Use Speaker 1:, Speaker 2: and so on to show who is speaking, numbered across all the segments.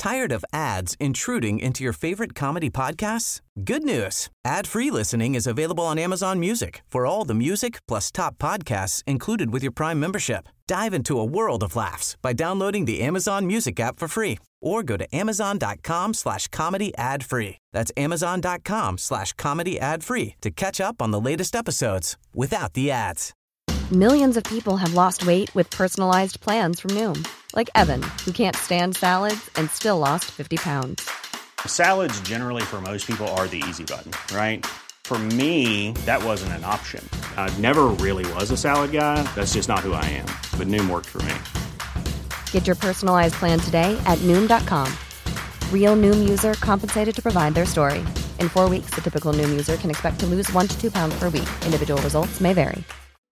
Speaker 1: Tired of ads intruding into your favorite comedy podcasts? Good news. Ad-free listening is available on Amazon Music for all the music plus top podcasts included with your Prime membership. Dive into a world of laughs by downloading the Amazon Music app for free or go to amazon.com/comedy ad-free. That's amazon.com/comedy ad-free to catch up on the latest episodes without the ads.
Speaker 2: Millions of people have lost weight with personalized plans from Noom. Like Evan, who can't stand salads and still lost 50 pounds.
Speaker 3: Salads generally for most people are the easy button, right? For me, that wasn't an option. I never really was a salad guy. That's just not who I am. But Noom worked for me.
Speaker 2: Get your personalized plan today at Noom.com. Real Noom user compensated to provide their story. In 4 weeks, the typical Noom user can expect to lose 1 to 2 pounds per week. Individual results may vary.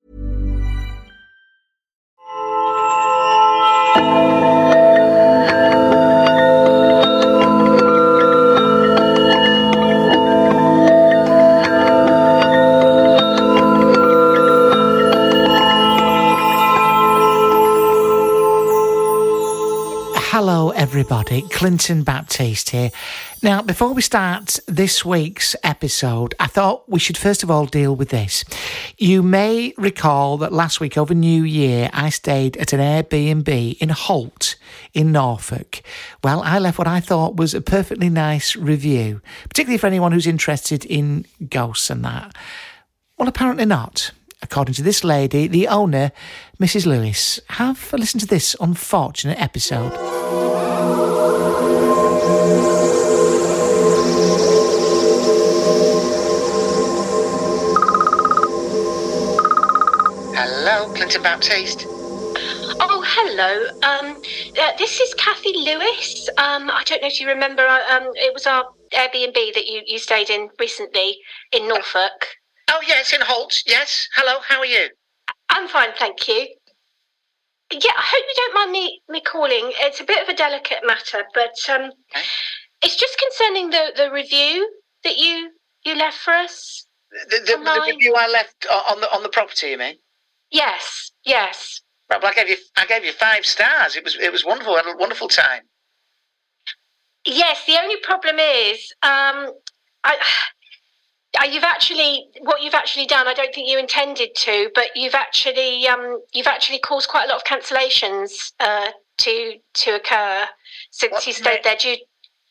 Speaker 4: Hello everybody, Clinton Baptiste here. Now, before we start this week's episode, I thought we should first of all deal with this. You may recall that last week over New Year, I stayed at an Airbnb in Holt in Norfolk. Well, I left what I thought was a perfectly nice review, particularly for anyone who's interested in ghosts and that. Well, apparently not. According to this lady, the owner, Mrs. Lewis. Have a listen to this unfortunate episode.
Speaker 5: Hello, Clinton Baptiste.
Speaker 6: Oh, hello. This is Kathy Lewis. I don't know if you remember, it was our Airbnb that you stayed in recently in Norfolk.
Speaker 5: Oh, yes, in Holt. Yes. Hello, how are you?
Speaker 6: I'm fine, thank you. Yeah, I hope you don't mind me calling. It's a bit of a delicate matter, but
Speaker 5: Okay.
Speaker 6: it's just concerning the review that you left for us.
Speaker 5: The review I left on the property, you mean?
Speaker 6: Yes.
Speaker 5: Right, well, I gave you 5 stars. It was wonderful. I had a wonderful time.
Speaker 6: Yes, the only problem is, what you've actually done, I don't think you intended to, but you've actually caused quite a lot of cancellations to occur since you stayed there due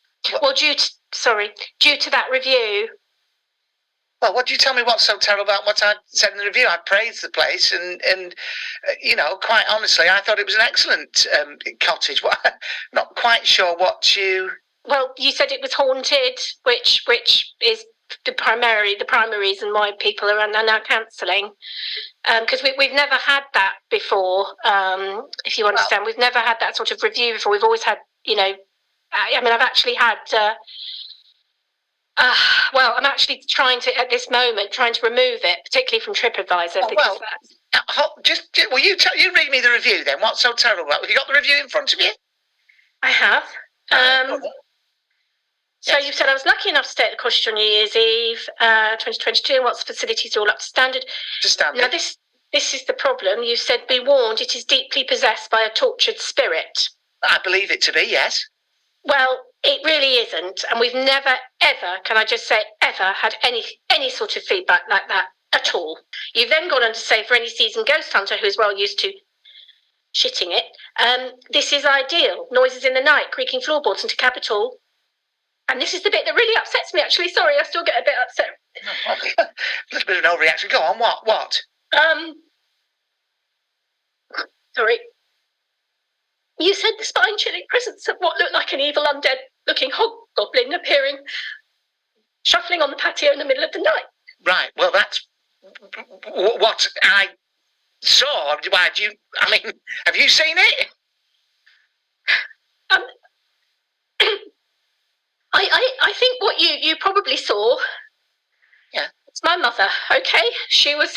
Speaker 6: to that review.
Speaker 5: Well, what do you tell me what's so terrible about what I said in the review? I praised the place and quite honestly, I thought it was an excellent cottage. Well, not quite sure what you...
Speaker 6: Well, you said it was haunted, which is the primary reason why people are now cancelling, because we've never had that before. If you understand, we've never had that sort of review before. We've always had, I've actually had. I'm actually trying to remove it, particularly from TripAdvisor.
Speaker 5: Will you read me the review then? What's so terrible about it? Have you got the review in front of you?
Speaker 6: I have. So you said I was lucky enough to stay at the cottage on New Year's Eve, 2022, and what's facilities are all up to standard. Now this is the problem. You said, be warned, it is deeply possessed by a tortured spirit.
Speaker 5: I believe it to be, yes.
Speaker 6: Well, it really isn't, and we've never, ever, can I just say, ever had any sort of feedback like that at all. You've then gone on to say, for any seasoned ghost hunter who is well used to shitting it, this is ideal. Noises in the night, creaking floorboards into capital. And this is the bit that really upsets me, actually. Sorry, I still get a bit upset.
Speaker 5: A little bit of an overreaction. Go on, what?
Speaker 6: Sorry. You said the spine-chilling presence of what looked like an evil undead-looking hobgoblin appearing, shuffling on the patio in the middle of the night.
Speaker 5: Right, well, that's what I saw. Have you seen it?
Speaker 6: I think what you probably saw.
Speaker 5: Yeah.
Speaker 6: It's my mother, okay? She was.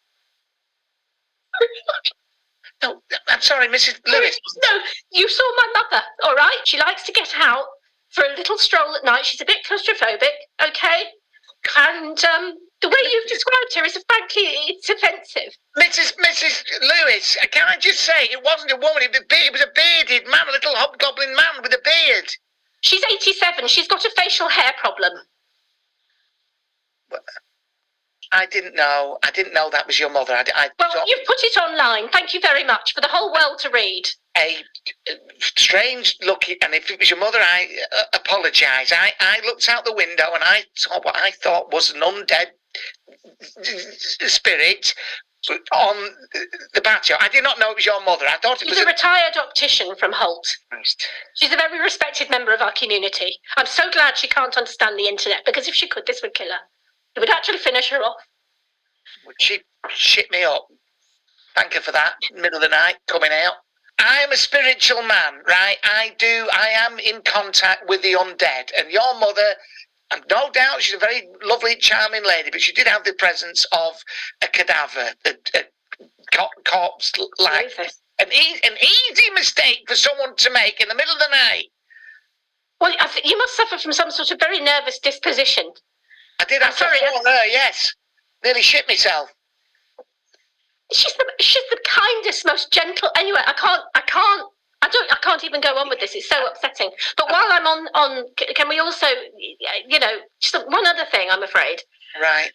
Speaker 5: No, I'm sorry, Mrs. Lewis.
Speaker 6: No, you saw my mother, all right? She likes to get out for a little stroll at night. She's a bit claustrophobic, okay? And the way you've described her is, frankly, it's offensive.
Speaker 5: Mrs. Lewis, can I just say, it wasn't a woman, it was a bearded man, a little hobgoblin man with a beard.
Speaker 6: She's 87. She's got a facial hair problem.
Speaker 5: I didn't know. I didn't know that was your mother.
Speaker 6: Well, you've put it online. Thank you very much for the whole world to read.
Speaker 5: A strange looking, and if it was your mother, I apologise. I looked out the window and I saw what I thought was an undead spirit on the patio. I did not know it was your mother. I thought it was
Speaker 6: a retired optician from Holt.
Speaker 5: Christ.
Speaker 6: She's a very respected member of our community. I'm so glad she can't understand the internet, because if she could, this would kill her. It would actually finish her off.
Speaker 5: Would she shit me up? Thank her for that. Middle of the night, coming out. I'm a spiritual man, right? I am in contact with the undead. And your mother, and no doubt she's a very lovely, charming lady, but she did have the presence of a cadaver, a corpse-like. An easy mistake for someone to make in the middle of the night.
Speaker 6: Well, you must suffer from some sort of very nervous disposition.
Speaker 5: I did have to warn her, yes. Nearly shit myself.
Speaker 6: She's the kindest, most gentle. Anyway, I can't even go on with this. It's so upsetting. But while I'm on, can we also, just one other thing? I'm afraid.
Speaker 5: Right.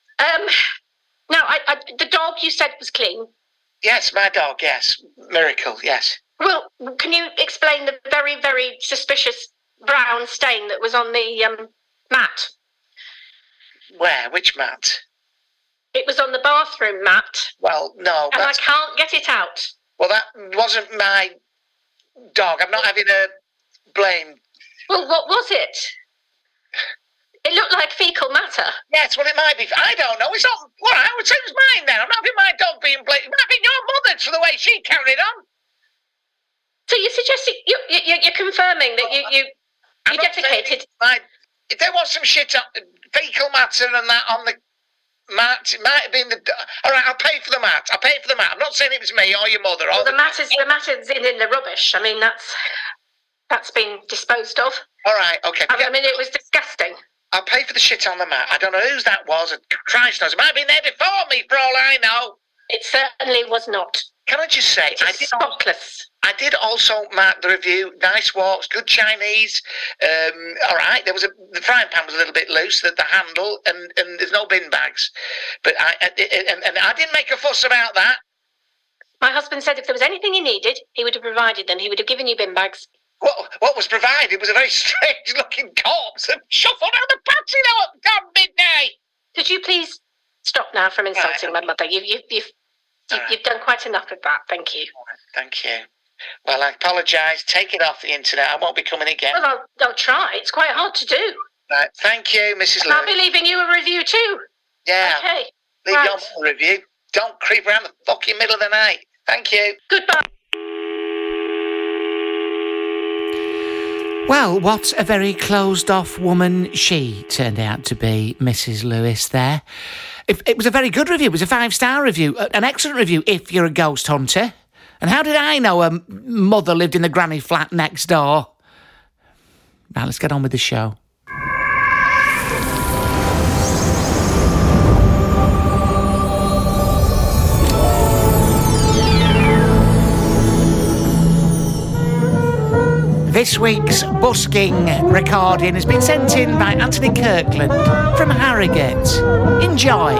Speaker 6: Now, the dog you said was clean.
Speaker 5: Yes, my dog. Yes, Miracle. Yes.
Speaker 6: Well, can you explain the very, very suspicious brown stain that was on the mat?
Speaker 5: Where? Which mat?
Speaker 6: It was on the bathroom mat.
Speaker 5: Well, no.
Speaker 6: And I can't get it out.
Speaker 5: Well, that wasn't my dog. I'm not having a blame.
Speaker 6: Well, what was it? It looked like fecal matter.
Speaker 5: Yes, well, it might be. I don't know. It's not. Well, I would say it was mine then. I'm not having my dog being blamed. It might have been your mother's for the way she carried on.
Speaker 6: So you're suggesting you're confirming that you dedicated.
Speaker 5: If there was some shit on fecal matter and that on the mat, it might have been the. All right, I'll pay for the mat. I'll pay for the mat. I'm not saying it was me or your mother.
Speaker 6: Well, the matter's in the rubbish. I mean, that's been disposed of.
Speaker 5: All right, okay.
Speaker 6: I mean, it was disgusting.
Speaker 5: I'll pay for the shit on the mat. I don't know whose that was. Christ knows. It might have been there before me, for all I know.
Speaker 6: It certainly was not.
Speaker 5: Can I just say,
Speaker 6: spotless.
Speaker 5: I did also mark the review. Nice walks, good Chinese. All right, the frying pan was a little bit loose, the handle, and there's no bin bags. But I didn't make a fuss about that.
Speaker 6: My husband said if there was anything he needed, he would have provided them. He would have given you bin bags.
Speaker 5: What was provided was a very strange-looking corpse and shuffled out the patio at damn midnight.
Speaker 6: Could you please stop now from insulting my mother? You've done quite enough of that. Thank you.
Speaker 5: Thank you. Well, I apologise. Take it off the internet. I won't be coming again.
Speaker 6: Well, I'll try. It's quite hard to do.
Speaker 5: Right. Thank you, Mrs. Lewis.
Speaker 6: I'll be leaving you a review too.
Speaker 5: Yeah.
Speaker 6: Okay.
Speaker 5: Leave your review. Don't creep around the fucking middle of the night. Thank you.
Speaker 6: Goodbye.
Speaker 4: Well, what a very closed-off woman she turned out to be, Mrs. Lewis there. It was a very good review. It was a 5-star review. An excellent review if you're a ghost hunter. And how did I know her mother lived in the granny flat next door? Right, let's get on with the show. This week's busking recording has been sent in by Anthony Kirkland from Harrogate. Enjoy.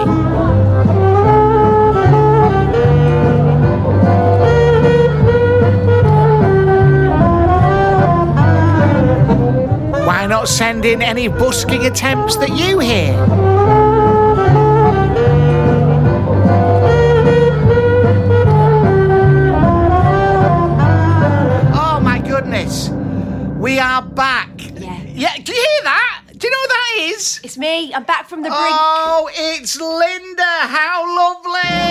Speaker 4: Why not send in any busking attempts that you hear? Oh my goodness. We are back. Yeah, do you hear that? Do you know what that is?
Speaker 7: It's me. I'm back from the brink.
Speaker 4: Oh, it's Linda. How lovely.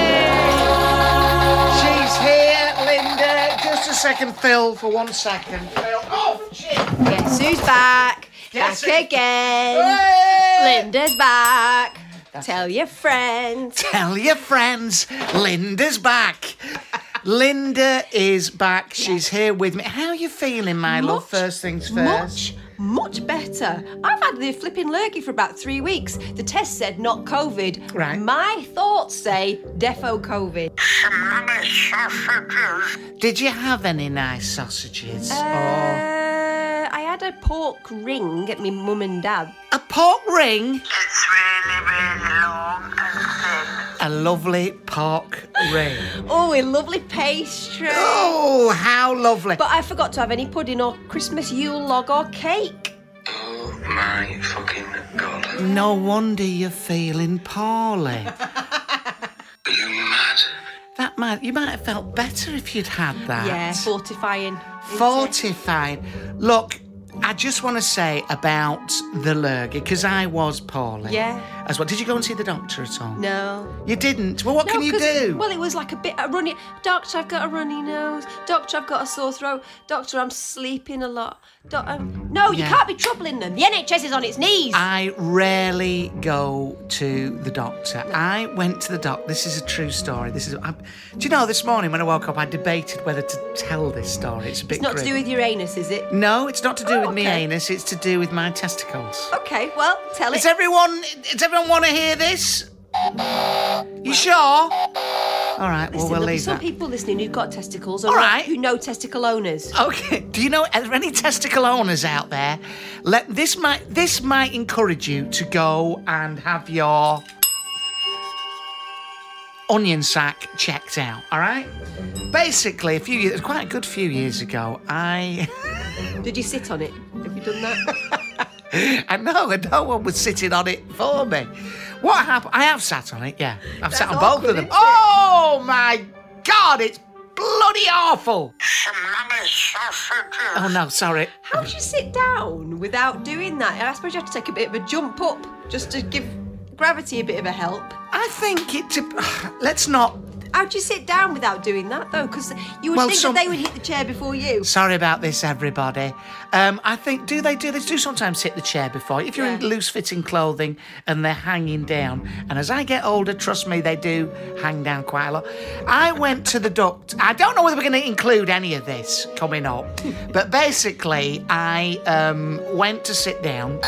Speaker 4: She's here, Linda. Just a second, Phil, for 1 second. Phil. Oh, shit.
Speaker 7: Guess who's back?
Speaker 4: Guess
Speaker 7: back again.
Speaker 4: Hey!
Speaker 7: Linda's back. Tell your friends.
Speaker 4: Tell your friends. Linda's back. Linda is back. She's here with me. How are you feeling, my love? First things first.
Speaker 7: Much better. I've had the flipping lurgy for about 3 weeks. The test said not COVID.
Speaker 4: Right.
Speaker 7: My thoughts say defo COVID.
Speaker 4: Did you have any nice sausages?
Speaker 7: I had a pork ring at my mum and dad.
Speaker 4: A pork ring?
Speaker 5: It's really, really long and thin.
Speaker 4: A lovely pork ring.
Speaker 7: Oh, a lovely pastry.
Speaker 4: Oh, how lovely.
Speaker 7: But I forgot to have any pudding or Christmas Yule log or cake.
Speaker 5: Oh my fucking God.
Speaker 4: No wonder you're feeling poorly.
Speaker 5: Are you mad?
Speaker 4: You might have felt better if you'd had that.
Speaker 7: Yeah, fortifying.
Speaker 4: Fortifying. Look, I just want to say about the lurgy, because I was poorly.
Speaker 7: Yeah.
Speaker 4: As well. Did you go and see the doctor at all?
Speaker 7: No.
Speaker 4: You didn't? Well, what
Speaker 7: No,
Speaker 4: can you
Speaker 7: 'cause-
Speaker 4: do?
Speaker 7: Well, it was like a runny... Doctor, I've got a runny nose. Doctor, I've got a sore throat. Doctor, I'm sleeping a lot. No, you
Speaker 4: Yeah.
Speaker 7: can't be troubling them. The NHS is on its knees.
Speaker 4: I rarely go to the doctor. I went to the doctor. This is a true story. Do you know, this morning when I woke up, I debated whether to tell this story. It's a bit
Speaker 7: It's not to
Speaker 4: grim.
Speaker 7: do with your anus, is it?
Speaker 4: No, it's not to do with me
Speaker 7: okay.
Speaker 4: anus. It's to do with my testicles.
Speaker 7: Okay, well, tell it.
Speaker 4: Does everyone want to hear this? You sure? All right, well,
Speaker 7: Listen,
Speaker 4: we'll
Speaker 7: there'll be
Speaker 4: leave
Speaker 7: some
Speaker 4: that.
Speaker 7: people listening who've got testicles or
Speaker 4: All right.
Speaker 7: who know testicle owners.
Speaker 4: Okay. Do you know, are there any testicle owners out there? This might encourage you to go and have your onion sac checked out, all right? Basically, quite a good few years ago,
Speaker 7: Did you sit on it? Have you done that?
Speaker 4: I know, and no one was sitting on it for me. What happened? I have sat on it, yeah. I've sat on both
Speaker 7: awkward,
Speaker 4: of them.
Speaker 7: isn't it?
Speaker 4: Oh, my God, it's bloody awful. Oh, no, sorry.
Speaker 7: How do you sit down without doing that? I suppose you have to take a bit of a jump up just to give gravity a bit of a help.
Speaker 4: I think let's not...
Speaker 7: How do you sit down without doing that, though? Because you would think that they would hit the chair before you.
Speaker 4: Sorry about this, everybody. I think, they do sometimes hit the chair before. If you're in loose-fitting clothing and they're hanging down. And as I get older, trust me, they do hang down quite a lot. I went to the doctor. I don't know whether we're going to include any of this coming up. But basically, I went to sit down.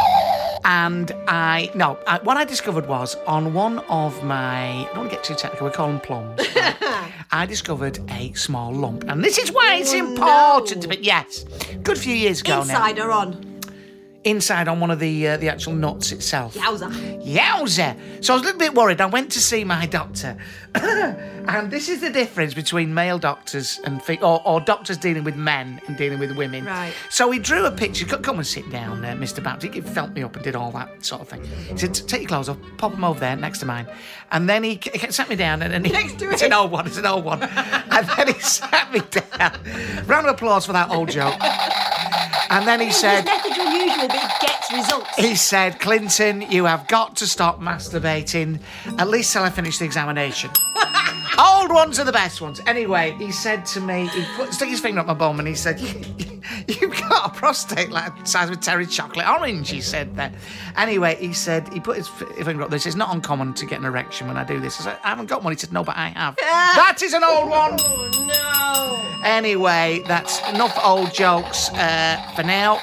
Speaker 4: And what I discovered was on one of my, I don't want to get too technical, we call them plums. I discovered a small lump. And this is why it's important to me. Yes, good few years ago
Speaker 7: Inside or on?
Speaker 4: Inside on one of the actual nuts itself.
Speaker 7: Yowza.
Speaker 4: So I was a little bit worried. I went to see my doctor. And this is the difference between male doctors and or doctors dealing with men and dealing with women.
Speaker 7: Right.
Speaker 4: So he drew a picture. Come and sit down, Mr. Baptist. He felt me up and did all that sort of thing. He said, take your clothes off, pop them over there next to mine. And then he sat me down. And he,
Speaker 7: Next to
Speaker 4: it's
Speaker 7: it?
Speaker 4: an old one. And then he sat me down. Round of applause for that old joke. And then he said...
Speaker 7: His method's unusual, but it gets results.
Speaker 4: He said, Clinton, you have got to stop masturbating, at least till I finish the examination. Old ones are the best ones. Anyway, he said to me, stuck his finger up my bum and he said, you've got a prostate like the size of a Terry chocolate orange, he said there. Anyway, he said, he put his finger up there. He said, it's not uncommon to get an erection when I do this. I said, I haven't got one. He said, no, but I have. That is an old one.
Speaker 7: Oh, no.
Speaker 4: Anyway, that's enough old jokes for now.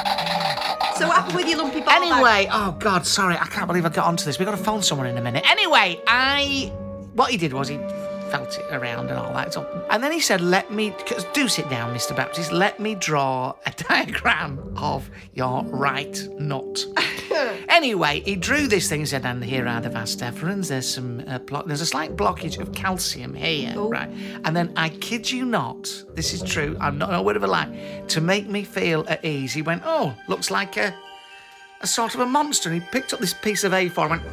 Speaker 7: So what happened with your lumpy ball
Speaker 4: Anyway, oh God, sorry, I can't believe I got onto this. We've got to phone someone in a minute. Anyway, what he did was he felt it around and all that. And then he said, do sit down, Mr. Baptist, let me draw a diagram of your right nut. Anyway, he drew this thing and said, and here are the vas deferens. There's there's a slight blockage of calcium here, right? And then I kid you not, this is true, I'm not a word of a lie, to make me feel at ease, he went, oh, looks like a sort of a monster. And he picked up this piece of A4 and went,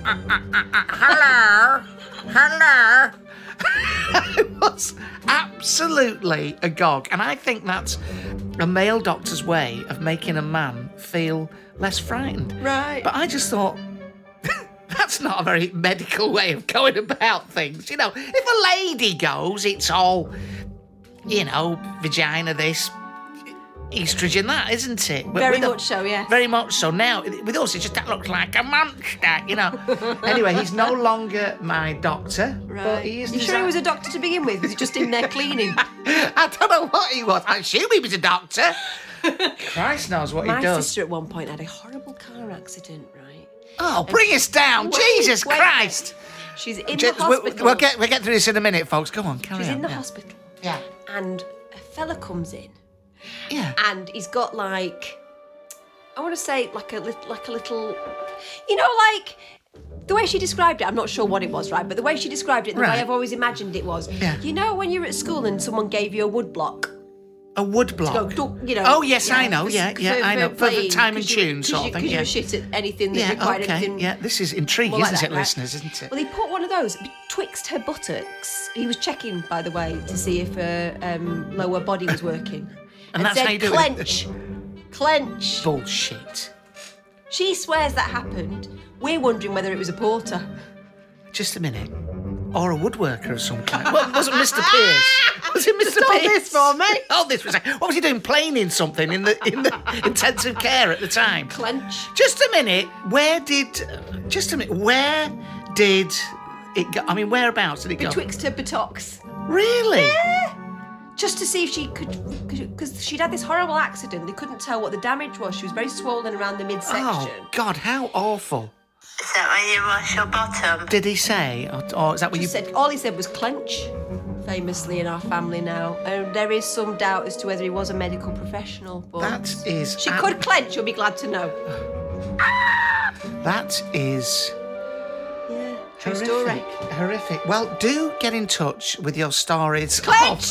Speaker 4: hello. I was absolutely agog. And I think that's a male doctor's way of making a man feel less frightened.
Speaker 7: Right.
Speaker 4: But I just thought, that's not a very medical way of going about things. You know, if a lady goes, it's all, vagina this, estrogen that, isn't it?
Speaker 7: Very much so, yeah.
Speaker 4: Very much so. Now, with us, it just looks like a monster, Anyway, he's no longer my doctor.
Speaker 7: Right.
Speaker 4: But he is
Speaker 7: You sure he was a doctor to begin with? Was he just in there cleaning?
Speaker 4: I don't know what he was. I assume he was a doctor. Christ knows what he
Speaker 7: My
Speaker 4: does.
Speaker 7: sister at one point had a horrible car accident, right?
Speaker 4: Oh, bring us down. Jesus
Speaker 7: wait.
Speaker 4: Christ.
Speaker 7: She's in the hospital.
Speaker 4: We'll get through this in a minute, folks. Go on, carry on.
Speaker 7: She's in the
Speaker 4: yeah.
Speaker 7: hospital.
Speaker 4: Yeah.
Speaker 7: And a fella comes in.
Speaker 4: Yeah.
Speaker 7: And he's got like I want to say like a little, you know, like the way she described it. I'm not sure what it was, right? But the way she described it, the way I've always imagined it was.
Speaker 4: Yeah.
Speaker 7: You know, when you're at school and someone gave you a wood block.
Speaker 4: A wood block.
Speaker 7: You know.
Speaker 4: Oh yes, I know. Yeah, I know. For
Speaker 7: playing,
Speaker 4: time and tune sort of thing.
Speaker 7: Because you were shit at anything that required anything.
Speaker 4: Yeah, this is intriguing,
Speaker 7: like
Speaker 4: isn't
Speaker 7: that,
Speaker 4: it,
Speaker 7: right?
Speaker 4: listeners? Isn't it?
Speaker 7: Well, he put one of those betwixt her buttocks. He was checking, by the way, to see if her lower body was working.
Speaker 4: And that's
Speaker 7: said,
Speaker 4: how you do
Speaker 7: clench. Clench.
Speaker 4: Bullshit.
Speaker 7: She swears that happened. We're wondering whether it was a porter.
Speaker 4: Just a minute. Or a woodworker of some kind. Well, it wasn't Mr. Pierce. Was it Mr.
Speaker 7: Just hold
Speaker 4: Pierce?
Speaker 7: this for me.
Speaker 4: Hold this for a second. What was he doing? Planing something in the intensive care at the time?
Speaker 7: Clench.
Speaker 4: Just a minute. Where did it go? I mean, whereabouts did it go?
Speaker 7: Betwixt her buttocks.
Speaker 4: Really?
Speaker 7: Yeah. Just to see if she could, because she'd had this horrible accident. They couldn't tell what the damage was. She was very swollen around the midsection.
Speaker 4: Oh, God, how awful.
Speaker 8: Is that where you wash your bottom?
Speaker 4: Did he say? Or is that what you...
Speaker 7: All he said was clench, famously in our family now. There is some doubt as to whether he was a medical professional, but...
Speaker 4: That is...
Speaker 7: She could clench, you'll be glad to know.
Speaker 4: That is...
Speaker 7: Yeah, true story.
Speaker 4: Horrific. Well, do get in touch with your stories.
Speaker 7: Clench!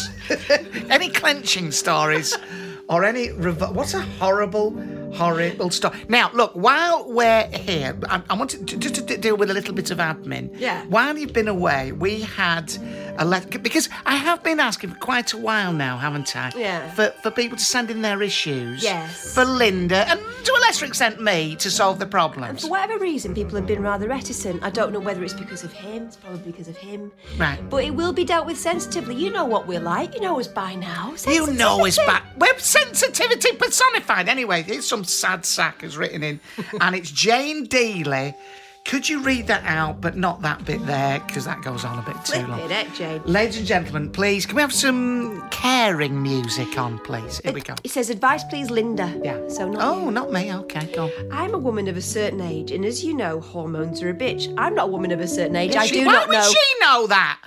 Speaker 4: Any clenching stories or any... What's a horrible story? Now, look, while we're here, I want to just to deal with a little bit of admin.
Speaker 7: Yeah.
Speaker 4: While you've been away, we had a letter... Because I have been asking for quite a while now, haven't I?
Speaker 7: Yeah.
Speaker 4: For people to send in their issues.
Speaker 7: Yes.
Speaker 4: For Linda, and to a lesser extent me, to solve the problems.
Speaker 7: For whatever reason, people have been rather reticent. I don't know whether it's because of him. It's probably because of him.
Speaker 4: Right.
Speaker 7: But it will be dealt with sensitively. You know what we're like. You know us by now.
Speaker 4: You know us
Speaker 7: Sensitivity.
Speaker 4: back. We're sensitivity personified. Anyway, here's some sad sack has written in, and it's Jane Dealey. Could you read that out, but not that bit there, because that goes on a bit too long.
Speaker 7: Flip it, Jane.
Speaker 4: Ladies and gentlemen, please, can we have some caring music on, please? Here we go.
Speaker 7: It says, advice please, Linda.
Speaker 4: Yeah.
Speaker 7: So not
Speaker 4: Oh,
Speaker 7: you.
Speaker 4: not me. Okay, go.
Speaker 7: I'm a woman of a certain age, and as you know, hormones are a bitch. I'm not a woman of a certain age.
Speaker 4: Why
Speaker 7: not know.
Speaker 4: would she know that?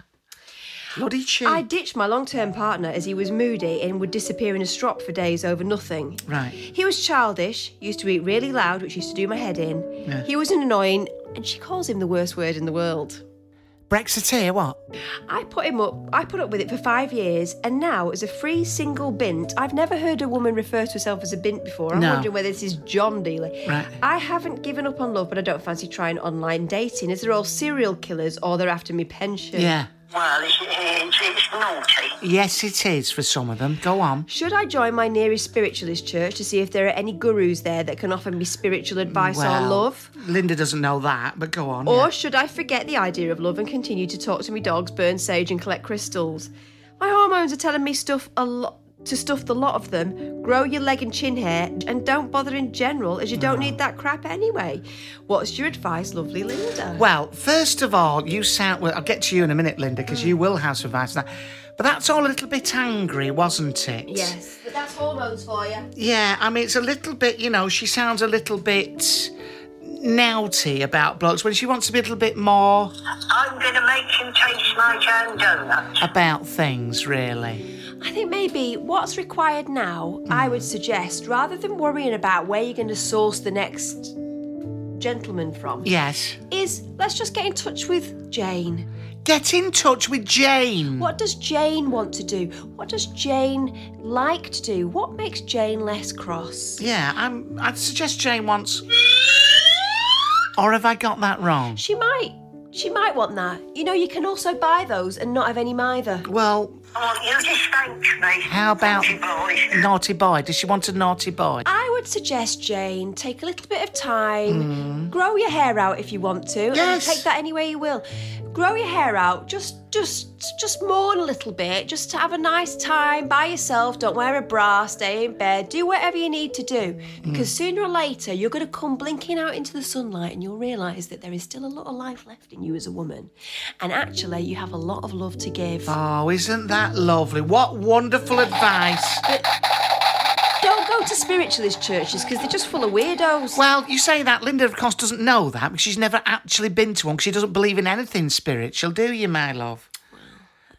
Speaker 4: Bloody she.
Speaker 7: I ditched my long-term partner as he was moody and would disappear in a strop for days over nothing.
Speaker 4: Right.
Speaker 7: He was childish, used to eat really loud, which used to do my head in.
Speaker 4: Yeah.
Speaker 7: He was annoying, and she calls him the worst word in the world.
Speaker 4: Brexiteer, what?
Speaker 7: I put up with it for 5 years, and now, as a free single bint, I've never heard a woman refer to herself as a bint before. I'm
Speaker 4: No.
Speaker 7: wondering whether this is John Dealey.
Speaker 4: Right.
Speaker 7: I haven't given up on love, but I don't fancy trying online dating, as they're all serial killers or they're after me pension.
Speaker 4: Yeah.
Speaker 8: Well, it's naughty.
Speaker 4: Yes, it is for some of them. Go on.
Speaker 7: Should I join my nearest spiritualist church to see if there are any gurus there that can offer me spiritual advice or love?
Speaker 4: Linda doesn't know that, but go on.
Speaker 7: Or
Speaker 4: yeah.
Speaker 7: should I forget the idea of love and continue to talk to me dogs, burn sage and collect crystals? My hormones are telling me to stuff the lot of them, grow your leg and chin hair, and don't bother in general, as you don't need that crap anyway. What's your advice, lovely Linda?
Speaker 4: Well, first of all, you sound... Well, I'll get to you in a minute, Linda, because you will have some advice on that. But that's all a little bit angry, wasn't it?
Speaker 7: Yes, but that's hormones for you.
Speaker 4: Yeah, I mean, it's a little bit, she sounds a little bit naughty about blokes when she wants to be a little bit more...
Speaker 8: I'm going to make him taste my jam donut.
Speaker 4: about things, really.
Speaker 7: I think maybe what's required now, I would suggest, rather than worrying about where you're going to source the next gentleman from,
Speaker 4: Yes.
Speaker 7: is let's just get in touch with Jane.
Speaker 4: Get in touch with Jane.
Speaker 7: What does Jane want to do? What does Jane like to do? What makes Jane less cross?
Speaker 4: Yeah, I'd suggest Jane wants... Or have I got that wrong?
Speaker 7: She might want that. You can also buy those and not have any either.
Speaker 4: Well,
Speaker 8: Oh, you just thanked me.
Speaker 4: how about
Speaker 8: Naughty boy.
Speaker 4: naughty boy? Does she want a naughty boy?
Speaker 7: I would suggest, Jane, take a little bit of time, grow your hair out if you want to,
Speaker 4: Yes.
Speaker 7: and take that any way you will. Grow your hair out, just mourn a little bit, just to have a nice time by yourself. Don't wear a bra, stay in bed, do whatever you need to do. Because sooner or later, you're going to come blinking out into the sunlight and you'll realise that there is still a lot of life left in you as a woman. And actually, you have a lot of love to give.
Speaker 4: Oh, isn't that lovely? What wonderful advice.
Speaker 7: Don't go to spiritualist churches because they're just full of weirdos.
Speaker 4: Well, you say that. Linda, of course, doesn't know that because she's never actually been to one because she doesn't believe in anything spiritual, do you, my love?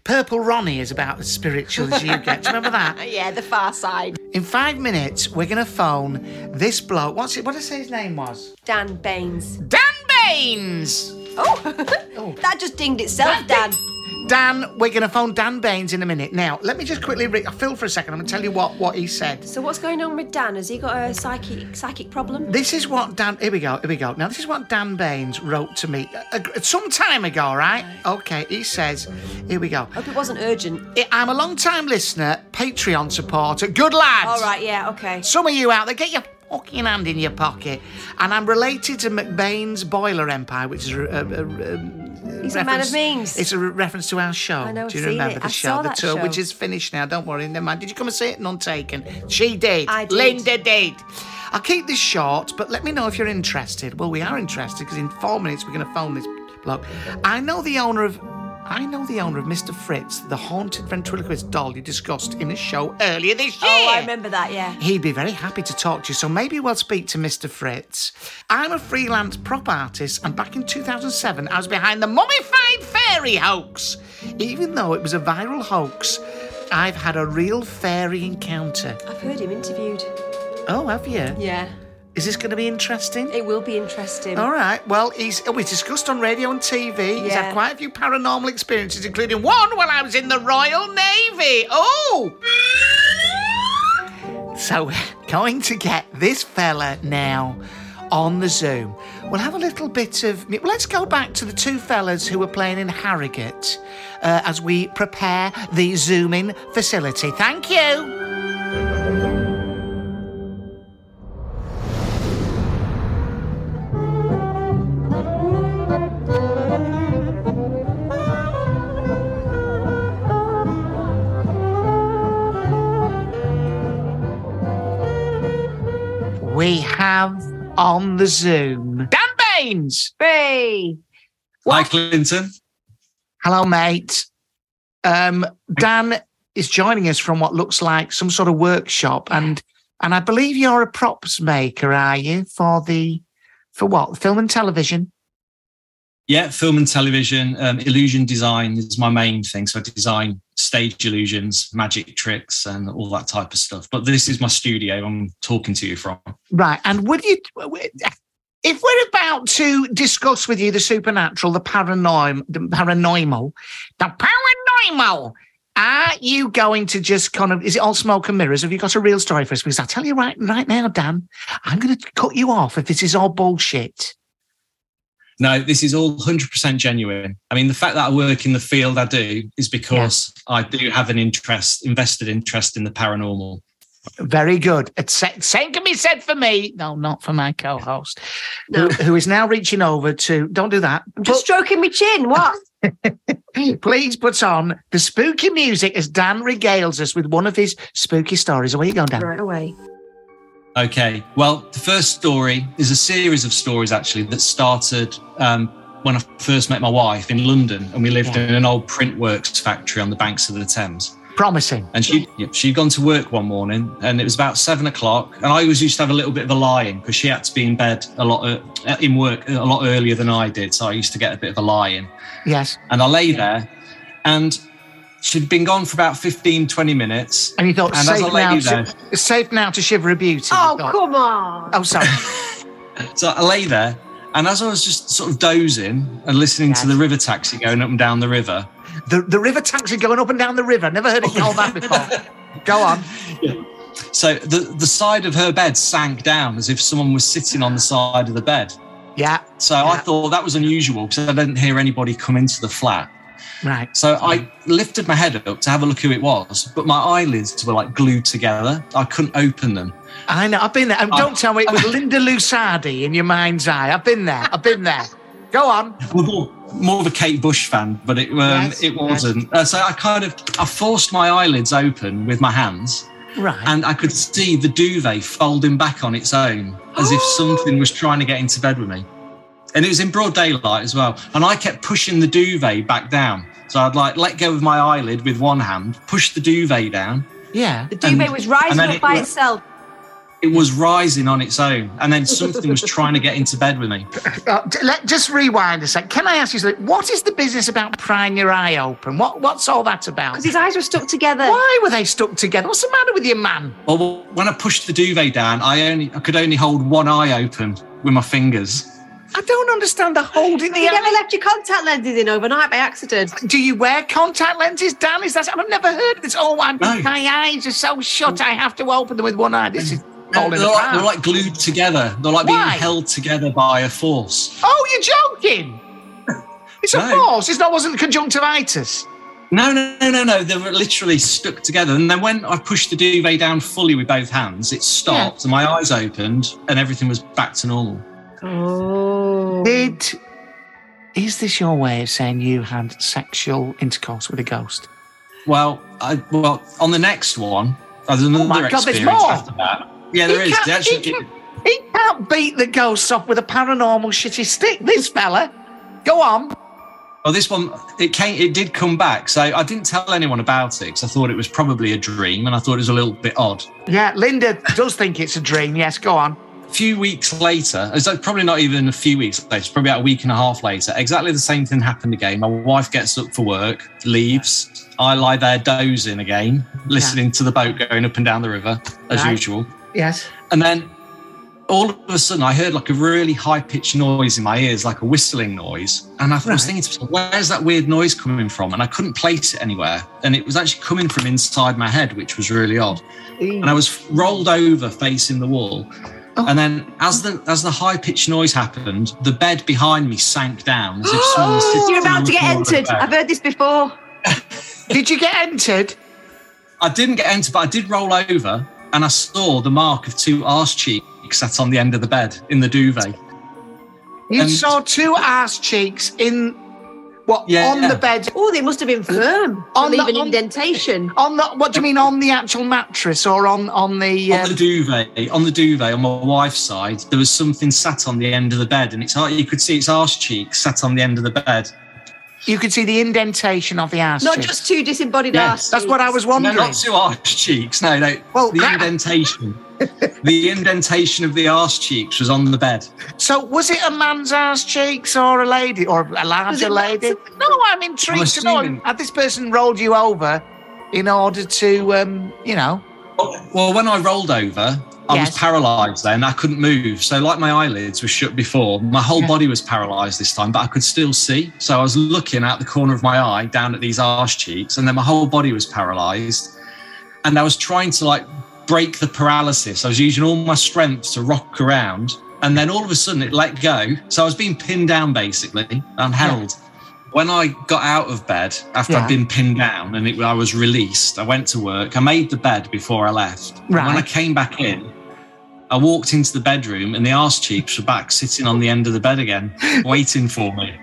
Speaker 4: Purple Ronnie is about as spiritual as you get. Do you remember that?
Speaker 7: Yeah, The Far Side.
Speaker 4: In 5 minutes, we're going to phone this bloke. What did I say his name was?
Speaker 7: Dan Baines.
Speaker 4: Dan Baines!
Speaker 7: Oh, that just dinged itself, Dan.
Speaker 4: Dan, we're going to phone Dan Baines in a minute. Now, let me just quickly Phil for a second. I'm going to tell you what he said.
Speaker 7: So what's going on with Dan? Has he got a psychic problem?
Speaker 4: This is what Dan... Here we go. Now, this is what Dan Baines wrote to me some time ago, right? Okay, he says... Here we go.
Speaker 7: Hope it wasn't urgent.
Speaker 4: I'm a long-time listener, Patreon supporter. Good lad!
Speaker 7: All right, yeah, okay.
Speaker 4: Some of you out there, get your fucking hand in your pocket. And I'm related to McBain's Boiler Empire, which is...
Speaker 7: He's a man of means.
Speaker 4: It's a reference to our show.
Speaker 7: I know,
Speaker 4: Do you
Speaker 7: I've seen
Speaker 4: remember
Speaker 7: it.
Speaker 4: the
Speaker 7: I
Speaker 4: show?
Speaker 7: saw
Speaker 4: The
Speaker 7: that
Speaker 4: tour,
Speaker 7: show.
Speaker 4: which is finished now. Don't worry, never mind. Did you come and see it? None taken. She did.
Speaker 7: I did.
Speaker 4: Linda did. I'll keep this short, but let me know if you're interested. Well, we are interested because in 4 minutes we're going to phone this bloke. I know the owner of Mr. Fritz, the haunted ventriloquist doll you discussed in a show earlier this year.
Speaker 7: Oh, I remember that, yeah.
Speaker 4: He'd be very happy to talk to you, so maybe we'll speak to Mr. Fritz. I'm a freelance prop artist, and back in 2007, I was behind the mummified fairy hoax. Even though it was a viral hoax, I've had a real fairy encounter.
Speaker 7: I've heard him interviewed.
Speaker 4: Oh, have you?
Speaker 7: Yeah.
Speaker 4: Is this going to be interesting?
Speaker 7: It will be interesting.
Speaker 4: All right. Well, he's discussed on radio and TV. He's had quite a few paranormal experiences, including one while I was in the Royal Navy. Oh! So, going to get this fella now on the Zoom. We'll have a little bit of... Let's go back to the two fellas who were playing in Harrogate as we prepare the Zooming facility. Thank you. We have on the Zoom Dan Baines.
Speaker 7: Hey.
Speaker 9: Hi, Clinton.
Speaker 4: Hello, mate. Dan is joining us from what looks like some sort of workshop, and I believe you're a props maker, are you? For what? Film and television?
Speaker 9: Yeah, film and television. Illusion design is my main thing. So I design stage illusions, magic tricks, and all that type of stuff. But this is my studio I'm talking to you from. Right. And
Speaker 4: if we're about to discuss with you the supernatural, the paranormal, are you going to just is it all smoke and mirrors? Have you got a real story for us? Because I tell you right now, Dan, I'm going to cut you off if this is all bullshit.
Speaker 9: No, this is all 100% genuine. I mean, the fact that I work in the field I do is because I do have an invested interest in the paranormal.
Speaker 4: Very good. Same can be said for me. No, not for my co-host, who is now reaching over to... Don't do that.
Speaker 7: Just stroking my chin. What?
Speaker 4: Please put on the spooky music as Dan regales us with one of his spooky stories. Away you go, Dan.
Speaker 7: Right away.
Speaker 9: Okay. Well, the first story is a series of stories, actually, that started when I first met my wife in London, and we lived in an old print works factory on the banks of the Thames.
Speaker 4: Promising.
Speaker 9: And she'd gone to work one morning, and it was about 7 o'clock. And I always used to have a little bit of a lie-in because she had to be in bed in work a lot earlier than I did. So I used to get a bit of a lie-in.
Speaker 4: Yes.
Speaker 9: And I lay there, and she'd been gone for about 15, 20 minutes.
Speaker 4: And you thought, safe now to shiver a beauty.
Speaker 7: Oh, come on.
Speaker 4: Oh, sorry.
Speaker 9: So I lay there, and as I was just sort of dozing and listening to the river taxi going up and down the river.
Speaker 4: The river taxi going up and down the river. Never heard it called that before. Go on.
Speaker 9: Yeah. So the side of her bed sank down as if someone was sitting on the side of the bed.
Speaker 4: Yeah.
Speaker 9: So I thought that was unusual because I didn't hear anybody come into the flat.
Speaker 4: Right.
Speaker 9: So I lifted my head up to have a look who it was, but my eyelids were like glued together. I couldn't open them.
Speaker 4: I know. I've been there. Don't tell me it was Linda Lusardi in your mind's eye. I've been there. Go on.
Speaker 9: More of a Kate Bush fan, but it wasn't. So I forced my eyelids open with my hands.
Speaker 4: Right.
Speaker 9: And I could see the duvet folding back on its own as if something was trying to get into bed with me. And it was in broad daylight as well. And I kept pushing the duvet back down. So I'd let go of my eyelid with one hand, push the duvet down.
Speaker 4: Yeah.
Speaker 7: The duvet was rising up by itself.
Speaker 9: It was rising on its own, and then something was trying to get into bed with me.
Speaker 4: Just rewind a sec. Can I ask you something? What is the business about prying your eye open? What's all that about?
Speaker 7: Because his eyes were stuck together.
Speaker 4: Why were they stuck together? What's the matter with you, man?
Speaker 9: Well, when I pushed the duvet down, I could only hold one eye open with my fingers.
Speaker 4: I don't understand the holding the
Speaker 7: You
Speaker 4: eye.
Speaker 7: never left your contact lenses in overnight by accident.
Speaker 4: Do you wear contact lenses, Dan? I've never heard of this. Oh, my eyes are so shut, I have to open them with one eye. This is falling apart.
Speaker 9: They're like glued together. They're like being held together by a force.
Speaker 4: Oh, you're joking? It's a force. It wasn't conjunctivitis.
Speaker 9: No. They were literally stuck together. And then when I pushed the duvet down fully with both hands, it stopped and my eyes opened and everything was back to normal.
Speaker 7: Oh.
Speaker 4: Is this your way of saying you had sexual intercourse with a ghost?
Speaker 9: Well, on the next one, there's another experience
Speaker 4: there's more.
Speaker 9: After that. Yeah, there is.
Speaker 4: He can't beat the ghosts off with a paranormal shitty stick, this fella. Go on.
Speaker 9: Well, this one, it did come back. So I didn't tell anyone about it because I thought it was probably a dream and I thought it was a little bit odd.
Speaker 4: Yeah, Linda does think it's a dream. Yes, go on.
Speaker 9: A few weeks later, it's probably not even a few weeks later, it's probably about a week and a half later, exactly the same thing happened again. My wife gets up for work, leaves. I lie there dozing again, listening to the boat going up and down the river, as usual.
Speaker 4: Yes.
Speaker 9: And then all of a sudden, I heard like a really high-pitched noise in my ears, like a whistling noise. And I was thinking to myself, where's that weird noise coming from? And I couldn't place it anywhere. And it was actually coming from inside my head, which was really odd. And I was rolled over facing the wall. Oh. And then as the high-pitched noise happened, the bed behind me sank down as if someone was sitting.
Speaker 7: You're about to get entered. I've heard this before.
Speaker 4: Did you get entered?
Speaker 9: I didn't get entered, but I did roll over and I saw the mark of two arse cheeks sat on the end of the bed in the duvet.
Speaker 4: You saw two arse cheeks on the bed?
Speaker 7: Oh, they must have been firm. Leave an indentation.
Speaker 4: What do you mean, on the actual mattress or on the...
Speaker 9: On the duvet. On the duvet, on my wife's side, there was something sat on the end of the bed, and you could see its arse cheek sat on the end of the bed.
Speaker 4: You could see the indentation of the arse
Speaker 7: Not
Speaker 4: cheek.
Speaker 7: just two disembodied arse.
Speaker 4: That's what I was wondering.
Speaker 9: No, not two arse cheeks. No. Well, the indentation. The indentation of the arse cheeks was on the bed.
Speaker 4: So was it a man's arse cheeks or a lady or a larger lady? No, I'm intrigued to know. Had this person rolled you over in order to,
Speaker 9: Well, when I rolled over, I was paralysed then. I couldn't move. So like my eyelids were shut before, my whole body was paralysed this time, but I could still see. So I was looking out the corner of my eye down at these arse cheeks, and then my whole body was paralysed. And I was trying to break the paralysis. I was using all my strength to rock around, and then all of a sudden it let go. So I was being pinned down basically and held. When I got out of bed after I'd been pinned down and I was released, I went to work. I made the bed before I left. Right. When I came back in, I walked into the bedroom and the arse cheeks were back sitting on the end of the bed again, waiting for me.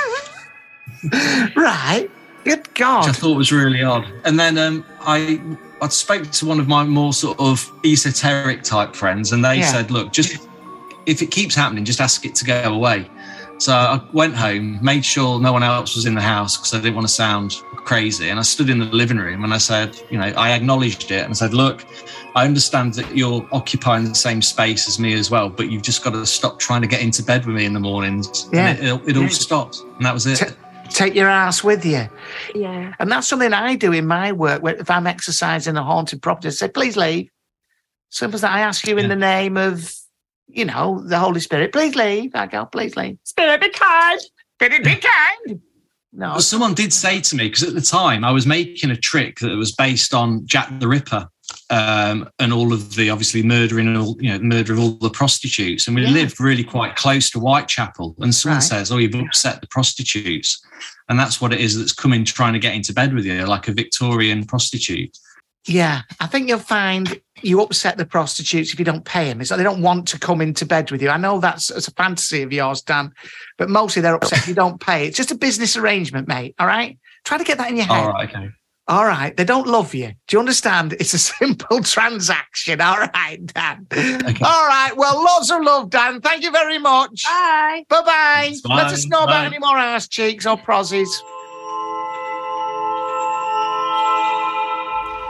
Speaker 4: Right. Good God.
Speaker 9: Which I thought was really odd. And then I spoke to one of my more sort of esoteric type friends, and they said, look, just if it keeps happening, just ask it to go away. So I went home, made sure no one else was in the house because I didn't want to sound crazy. And I stood in the living room and I said, I acknowledged it and I said, look, I understand that you're occupying the same space as me as well, but you've just got to stop trying to get into bed with me in the mornings. Yeah. And it all stopped. And that was it.
Speaker 4: Take your ass with you.
Speaker 7: Yeah.
Speaker 4: And that's something I do in my work. If I'm exercising a haunted property, I say, please leave. Simple as that. I ask you in the name of, the Holy Spirit, please leave. I go, please leave. Spirit, be kind. Spirit, be kind. No.
Speaker 9: Well, someone did say to me, because at the time I was making a trick that was based on Jack the Ripper and all of the, obviously, murder of all the prostitutes. And we lived really quite close to Whitechapel. And someone says, you've upset the prostitutes. And that's what it is that's coming trying to get into bed with you, like a Victorian prostitute.
Speaker 4: Yeah, I think you'll find you upset the prostitutes if you don't pay them. It's like they don't want to come into bed with you. I know it's a fantasy of yours, Dan, but mostly they're upset if you don't pay. It's just a business arrangement, mate, all right? Try to get that in your head.
Speaker 9: All right, okay.
Speaker 4: All right, they don't love you. Do you understand? It's a simple transaction, all right, Dan? Okay. All right, well, lots of love, Dan. Thank you very much.
Speaker 7: Bye.
Speaker 4: Bye-bye. Let us know about any more arse cheeks or prozzies.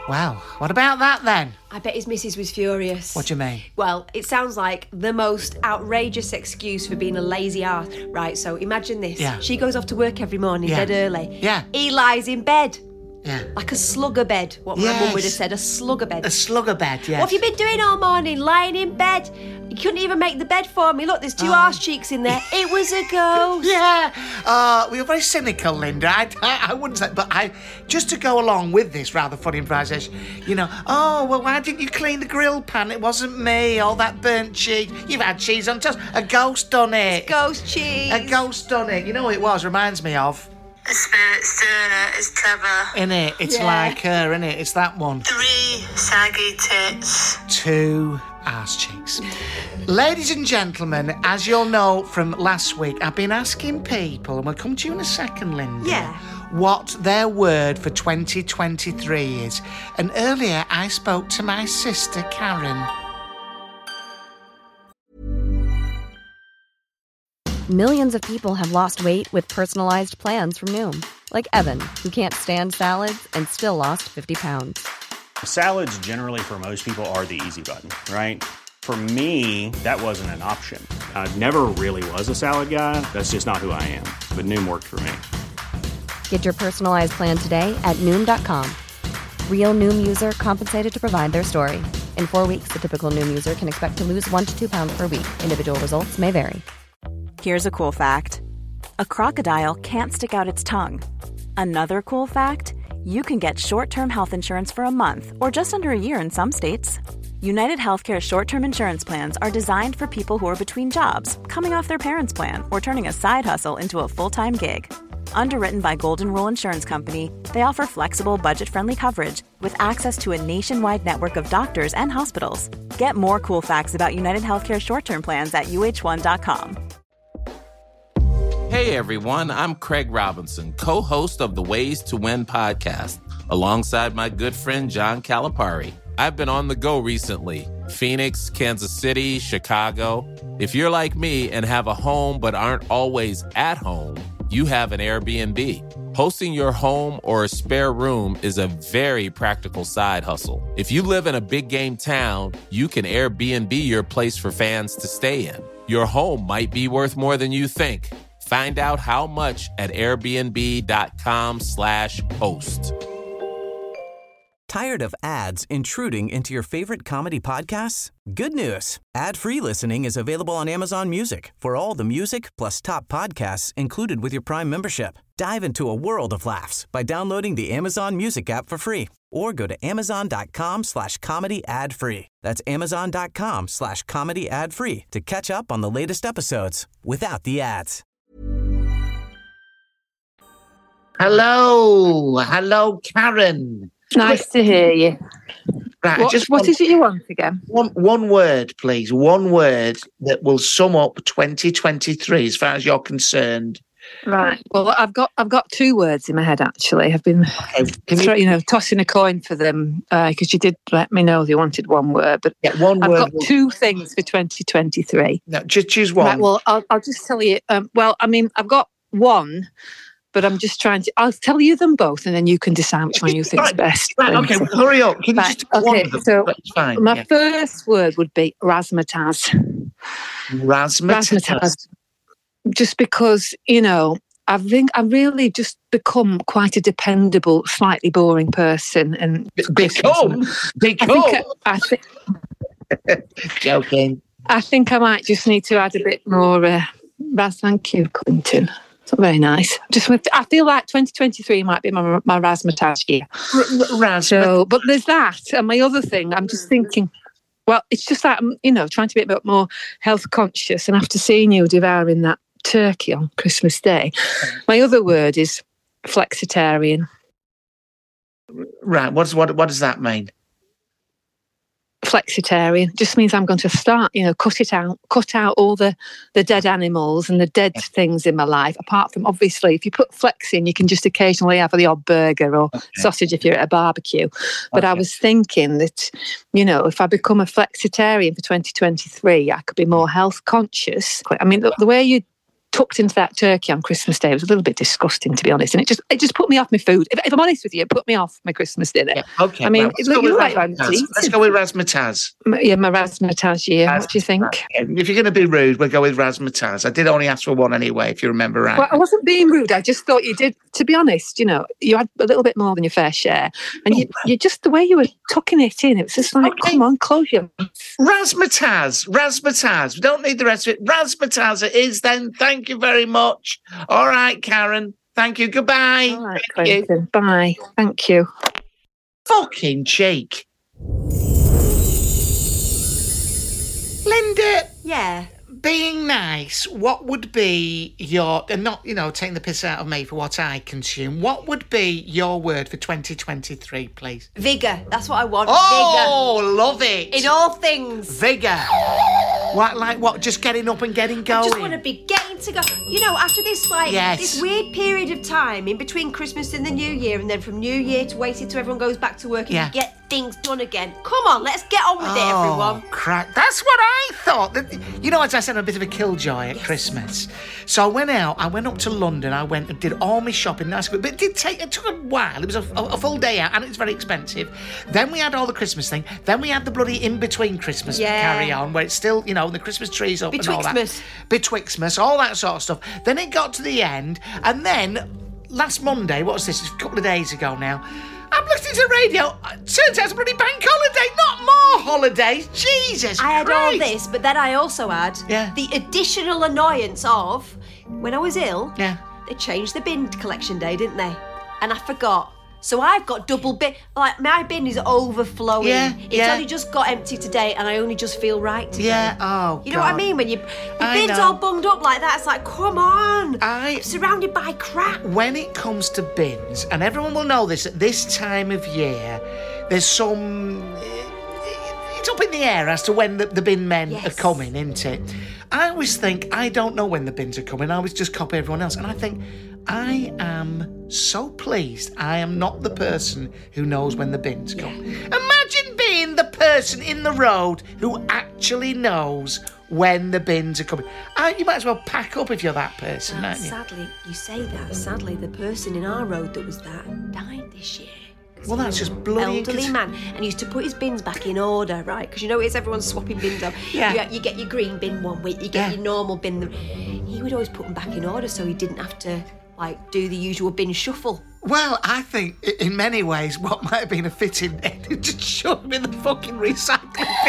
Speaker 4: Well, what about that then?
Speaker 7: I bet his missus was furious.
Speaker 4: What do you mean?
Speaker 7: Well, it sounds like the most outrageous excuse for being a lazy arse. Right, so imagine this.
Speaker 4: Yeah.
Speaker 7: She goes off to work every morning dead early.
Speaker 4: Yeah.
Speaker 7: He lies in bed.
Speaker 4: Yeah.
Speaker 7: Like a slugger bed, what my mum would have said, a slugger bed.
Speaker 4: A slugger bed, yes.
Speaker 7: What have you been doing all morning? Lying in bed? You couldn't even make the bed for me. Look, there's two arse cheeks in there. It was a ghost.
Speaker 4: Yeah. We were very cynical, Linda. I wouldn't say, but just to go along with this rather funny improvisation, why didn't you clean the grill pan? It wasn't me. All that burnt cheese. You've had cheese on toast. A ghost done it.
Speaker 7: It's ghost cheese.
Speaker 4: A ghost done it. You know what it was? Reminds me of.
Speaker 8: The spirit's doing it. It's clever.
Speaker 4: Innit? It's like her, innit? It's that one.
Speaker 8: 3 saggy tits.
Speaker 4: 2 arse cheeks. Ladies and gentlemen, as you'll know from last week, I've been asking people, and we'll come to you in a second, Linda.
Speaker 7: Yeah.
Speaker 4: What their word for 2023 is. And earlier I spoke to my sister, Karen.
Speaker 2: Millions of people have lost weight with personalized plans from Noom. Like Evan, who can't stand salads and still lost 50 pounds.
Speaker 3: Salads generally for most people are the easy button, right? For me, that wasn't an option. I never really was a salad guy. That's just not who I am. But Noom worked for me.
Speaker 2: Get your personalized plan today at Noom.com. Real Noom user compensated to provide their story. In 4 weeks, the typical Noom user can expect to lose 1 to 2 pounds per week. Individual results may vary.
Speaker 10: Here's a cool fact. A crocodile can't stick out its tongue. Another cool fact, you can get short-term health insurance for a month or just under a year in some states. United Healthcare short-term insurance plans are designed for people who are between jobs, coming off their parents' plan, or turning a side hustle into a full-time gig. Underwritten by Golden Rule Insurance Company, they offer flexible, budget-friendly coverage with access to a nationwide network of doctors and hospitals. Get more cool facts about United Healthcare short-term plans at uh1.com.
Speaker 11: Hey everyone, I'm Craig Robinson, co-host of the Ways to Win podcast, alongside my good friend John Calipari. I've been on the go recently. Phoenix, Kansas City, Chicago. If you're like me and have a home but aren't always at home, you have an Airbnb. Hosting your home or a spare room is a very practical side hustle. If you live in a big game town, you can Airbnb your place for fans to stay in. Your home might be worth more than you think. Find out how much at airbnb.com/host.
Speaker 1: Tired of ads intruding into your favorite comedy podcasts? Good news. Ad-free listening is available on Amazon Music for all the music plus top podcasts included with your Prime membership. Dive into a world of laughs by downloading the Amazon Music app for free or go to amazon.com/comedy ad-free. That's amazon.com/comedy ad-free to catch up on the latest episodes without the ads.
Speaker 4: Hello, Karen.
Speaker 12: Nice to hear you.
Speaker 4: Right,
Speaker 12: what is it you want again?
Speaker 4: One word, please. One word that will sum up 2023 as far as you're concerned.
Speaker 12: Right. Well, I've got 2 words in my head actually. I've been tossing a coin for them because you did let me know they wanted one word. But
Speaker 4: yeah, one
Speaker 12: I've
Speaker 4: word.
Speaker 12: got 2 things for 2023.
Speaker 4: No, just choose one.
Speaker 12: Right, well, I'll just tell you. I've got one. But I'm just I'll tell you them both and then you can decide which one you think is best.
Speaker 4: Right, okay, hurry up. Can you just one of them?
Speaker 12: So
Speaker 4: that's fine.
Speaker 12: My first word would be razzmatazz.
Speaker 4: Razzmatazz.
Speaker 12: Just because, I think I've really just become quite a dependable, slightly boring person. And
Speaker 4: Become?
Speaker 12: I think
Speaker 4: Joking.
Speaker 12: I think I might just need to add a bit more thank you, Clinton. It's not very nice. I feel like 2023 might be my razzmatazz year. But there's that. And my other thing, I'm just thinking, well, it's just that I'm, trying to be a bit more health conscious. And after seeing you devouring that turkey on Christmas Day, my other word is flexitarian.
Speaker 4: Right. What does that mean?
Speaker 12: Flexitarian just means I'm going to start, cut out all the dead animals and the dead things in my life. Apart from, obviously, if you put flex in, you can just occasionally have the odd burger or sausage if you're at a barbecue. But I was thinking that, if I become a flexitarian for 2023, I could be more health conscious. I mean, the way you tucked into that turkey on Christmas Day. It was a little bit disgusting, to be honest, and it just put me off my food. If I'm honest with you, it put me off my Christmas dinner.
Speaker 4: Yeah, okay.
Speaker 12: I mean,
Speaker 4: well,
Speaker 12: let's
Speaker 4: go with razzmatazz.
Speaker 12: Yeah, my razzmatazz year. What do you think?
Speaker 4: If you're going to be rude, we'll go with razzmatazz. I did only ask for one anyway, if you remember right.
Speaker 12: Well, I wasn't being rude. I just thought you did. To be honest, you had a little bit more than your fair share, and you just the way you were tucking it in. It was just like, come on, close your mouth.
Speaker 4: Razzmatazz. We don't need the rest of it. Razzmatazz it is then. Thank you very much. All right, Karen. Thank you. Goodbye.
Speaker 12: All right, Clinton. Bye. Thank you.
Speaker 4: Fucking cheek. Linda.
Speaker 7: Yeah.
Speaker 4: Being nice, what would be your, and not, taking the piss out of me for what I consume, what would be your word for 2023, please?
Speaker 7: Vigour. That's what I want.
Speaker 4: Oh,
Speaker 7: Vigour.
Speaker 4: Love it.
Speaker 7: In all things.
Speaker 4: Vigour. What? Just getting up and getting going?
Speaker 7: I just want to be getting to go. After this, this weird period of time in between Christmas and the New Year, and then from New Year to waiting till everyone goes back to work and you get things done again. Come on, let's get on with it, everyone.
Speaker 4: Crap. That's what I thought. As I said, I'm a bit of a killjoy at Christmas. So I went up to London, I went and did all my shopping, nice, but it took a while. It was a full day out, and it was very expensive. Then we had all the Christmas thing. Then we had the bloody in-between Christmas carry on, where it's still, the Christmas tree's up and all that. Betwixmas, all that sort of stuff. Then it got to the end, and then last Monday, what was this? A couple of days ago now, I'm listening to the radio. Turns out it's a bloody bank holiday, not more holidays. Jesus
Speaker 7: I had
Speaker 4: Christ.
Speaker 7: all this, but then I also had the additional annoyance of when I was ill.
Speaker 4: Yeah.
Speaker 7: They changed the bin collection day, didn't they? And I forgot. So I've got double bin. Like, my bin is overflowing. It's only just got empty today, and I only just feel right today.
Speaker 4: Yeah, oh,
Speaker 7: you know what I mean? When your bin's all bunged up like that, it's like, come on. I'm surrounded by crap.
Speaker 4: When it comes to bins, and everyone will know this, at this time of year, there's some... It's up in the air as to when the bin men are coming, isn't it? I always think, I don't know when the bins are coming. I always just copy everyone else. And I think, I am so pleased I am not the person who knows when the bins come. Imagine being the person in the road who actually knows when the bins are coming. You might as well pack up if you're that person, mightn't you?
Speaker 7: Sadly, you say that. Sadly, the person in our road that was that died this year.
Speaker 4: Well, that's just bloody...
Speaker 7: elderly man, and he used to put his bins back in order, right? Because it's everyone's swapping bins out. You get your green bin one week, you get your normal bin. He would always put them back in order so he didn't have to do the usual bin shuffle.
Speaker 4: Well, I think in many ways what might have been a fitting end just shove him in the fucking recycling bin.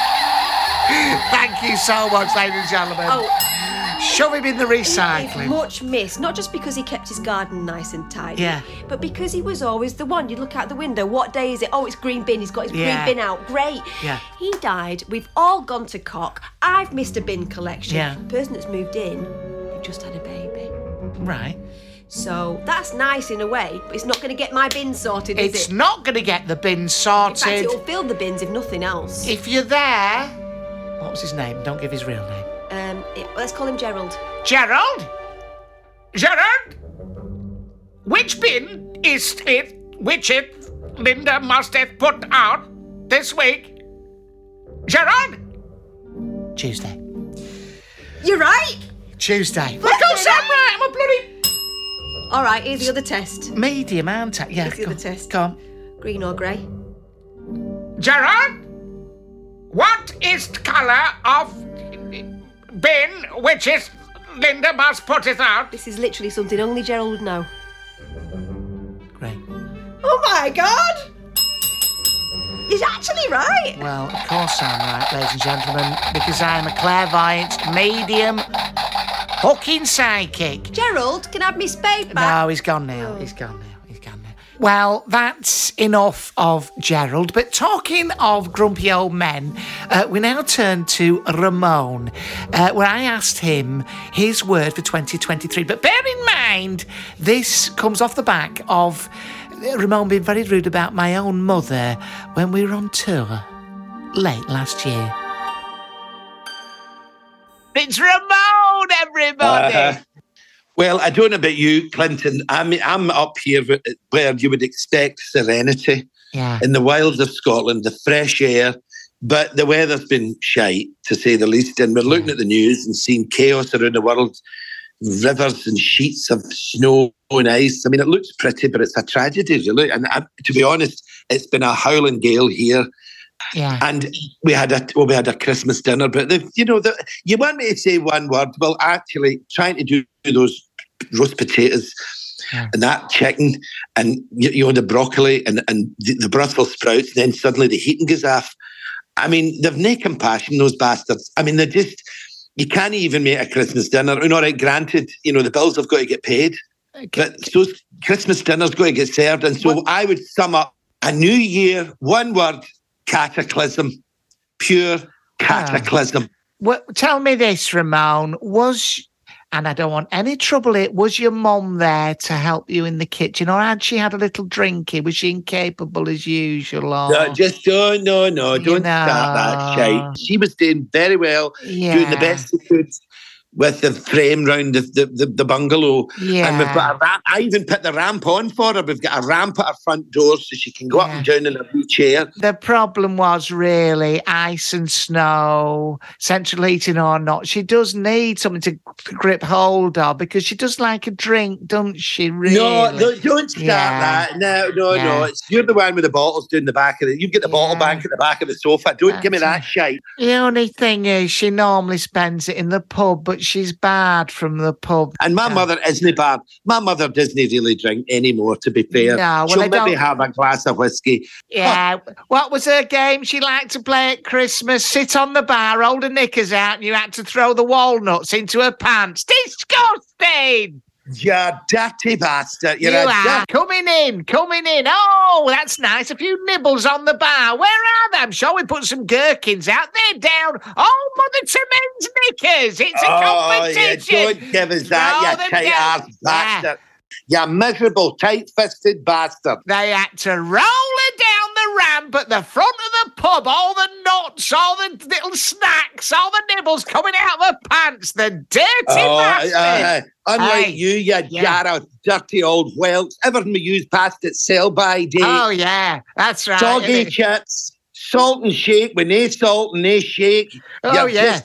Speaker 4: Thank you so much, ladies and gentlemen. Shove him in the recycling.
Speaker 7: He's much missed, not just because he kept his garden nice and tidy, but because he was always the one. You look out the window, what day is it? Oh, it's green bin, he's got his green bin out, great.
Speaker 4: Yeah.
Speaker 7: He died, we've all gone to cock, I've missed a bin collection.
Speaker 4: Yeah.
Speaker 7: The person that's moved in, they've just had a baby.
Speaker 4: Right.
Speaker 7: So that's nice in a way, but it's not going to get my bin sorted, is it?
Speaker 4: It's not going to get the bin sorted.
Speaker 7: In fact, it'll fill the bins if nothing else.
Speaker 4: If you're there... What was his name? Don't give his real name.
Speaker 7: Let's call him Gerald.
Speaker 4: Gerald? Which bin is it which Linda must have put out this week? Gerald? Tuesday.
Speaker 7: You're right.
Speaker 4: Tuesday. Look how Sam right. I'm a bloody...
Speaker 7: All right, here's the other test.
Speaker 4: Medium, aren't I? Yeah,
Speaker 7: here's the other test.
Speaker 4: Come on.
Speaker 7: Green or grey?
Speaker 4: Gerald? What is the colour of bin which is Linda must put it out?
Speaker 7: This is literally something only Gerald would know.
Speaker 4: Grey.
Speaker 7: Oh my God! He's actually right.
Speaker 4: Well, of course I'm right, ladies and gentlemen, because I'm a clairvoyant, medium, fucking psychic.
Speaker 7: Gerald, can I have me spade back?
Speaker 4: No, he's gone now. He's gone now. Well, that's enough of Gerald. But talking of grumpy old men, we now turn to Ramon, where I asked him his word for 2023. But bear in mind, this comes off the back of Ramon being very rude about my own mother when we were on tour late last year. It's Ramon, everybody!
Speaker 13: Well, I don't know about you, Clinton. I'm up here where you would expect serenity in the wilds of Scotland, the fresh air, but the weather's been shite, to say the least. And we're looking at the news and seeing chaos around the world. rivers and sheets of snow and ice. I mean, it looks pretty, but it's a tragedy, really. And to be honest, it's been a howling gale here.
Speaker 4: Yeah.
Speaker 13: And we had a Christmas dinner, but you want me to say one word? Well, actually, trying to do those roast potatoes and that chicken and the broccoli and the Brussels sprouts, and then suddenly the heating goes off. I mean, they've no compassion, those bastards. I mean, you can't even make a Christmas dinner. And all right, granted, the bills have got to get paid, but those Christmas dinners got to get served. And so I would sum up a new year, one word: cataclysm. Pure cataclysm.
Speaker 4: Well, tell me this, Ramon, and I don't want any trouble, was your mum there to help you in the kitchen, or had she had a little drinky? Was she incapable as usual? Or?
Speaker 13: No, don't start that shite. She was doing very well, doing the best she could with the frame round the bungalow.
Speaker 4: Yeah.
Speaker 13: And we've got a ramp. I even put the ramp on for her. We've got a ramp at her front door so she can go up and down in a wee chair.
Speaker 4: The problem was really ice and snow, central heating or not. She does need something to grip hold of because she does like a drink, doesn't she, really?
Speaker 13: No, don't start that. No. You're the one with the bottles down the back of it. You've got the bottle bank at the back of the sofa. Don't give me that shite.
Speaker 4: The only thing is she normally spends it in the pub, but she's bad from the pub.
Speaker 13: And my mother isn't bad. My mother doesn't really drink anymore, to be fair.
Speaker 4: No,
Speaker 13: she'll maybe have a glass of whiskey.
Speaker 4: Yeah. What was her game she liked to play at Christmas? Sit on the bar, hold her knickers out, and you had to throw the walnuts into her pants. Disgusting!
Speaker 13: You dirty bastard.
Speaker 4: You are. Coming in. Oh, that's nice. A few nibbles on the bar. Where are they? I'm sure we put some gherkins out. They're down. Oh, Mother to men's knickers. It's a competition.
Speaker 13: Yeah, don't give us that, you tight-ass bastard. You miserable, tight-fisted bastard.
Speaker 4: They had to roll her down the ramp at the front of the pub. All the nuts, all the little snacks, all the nibbles coming out of her pants. The dirty bastard.
Speaker 13: Unlike you jarrah, dirty old whelks. Everything we use past its sell-by date.
Speaker 4: Oh, yeah, that's right.
Speaker 13: Soggy chips, salt and shake with no salt and no shake.
Speaker 4: Oh, yeah.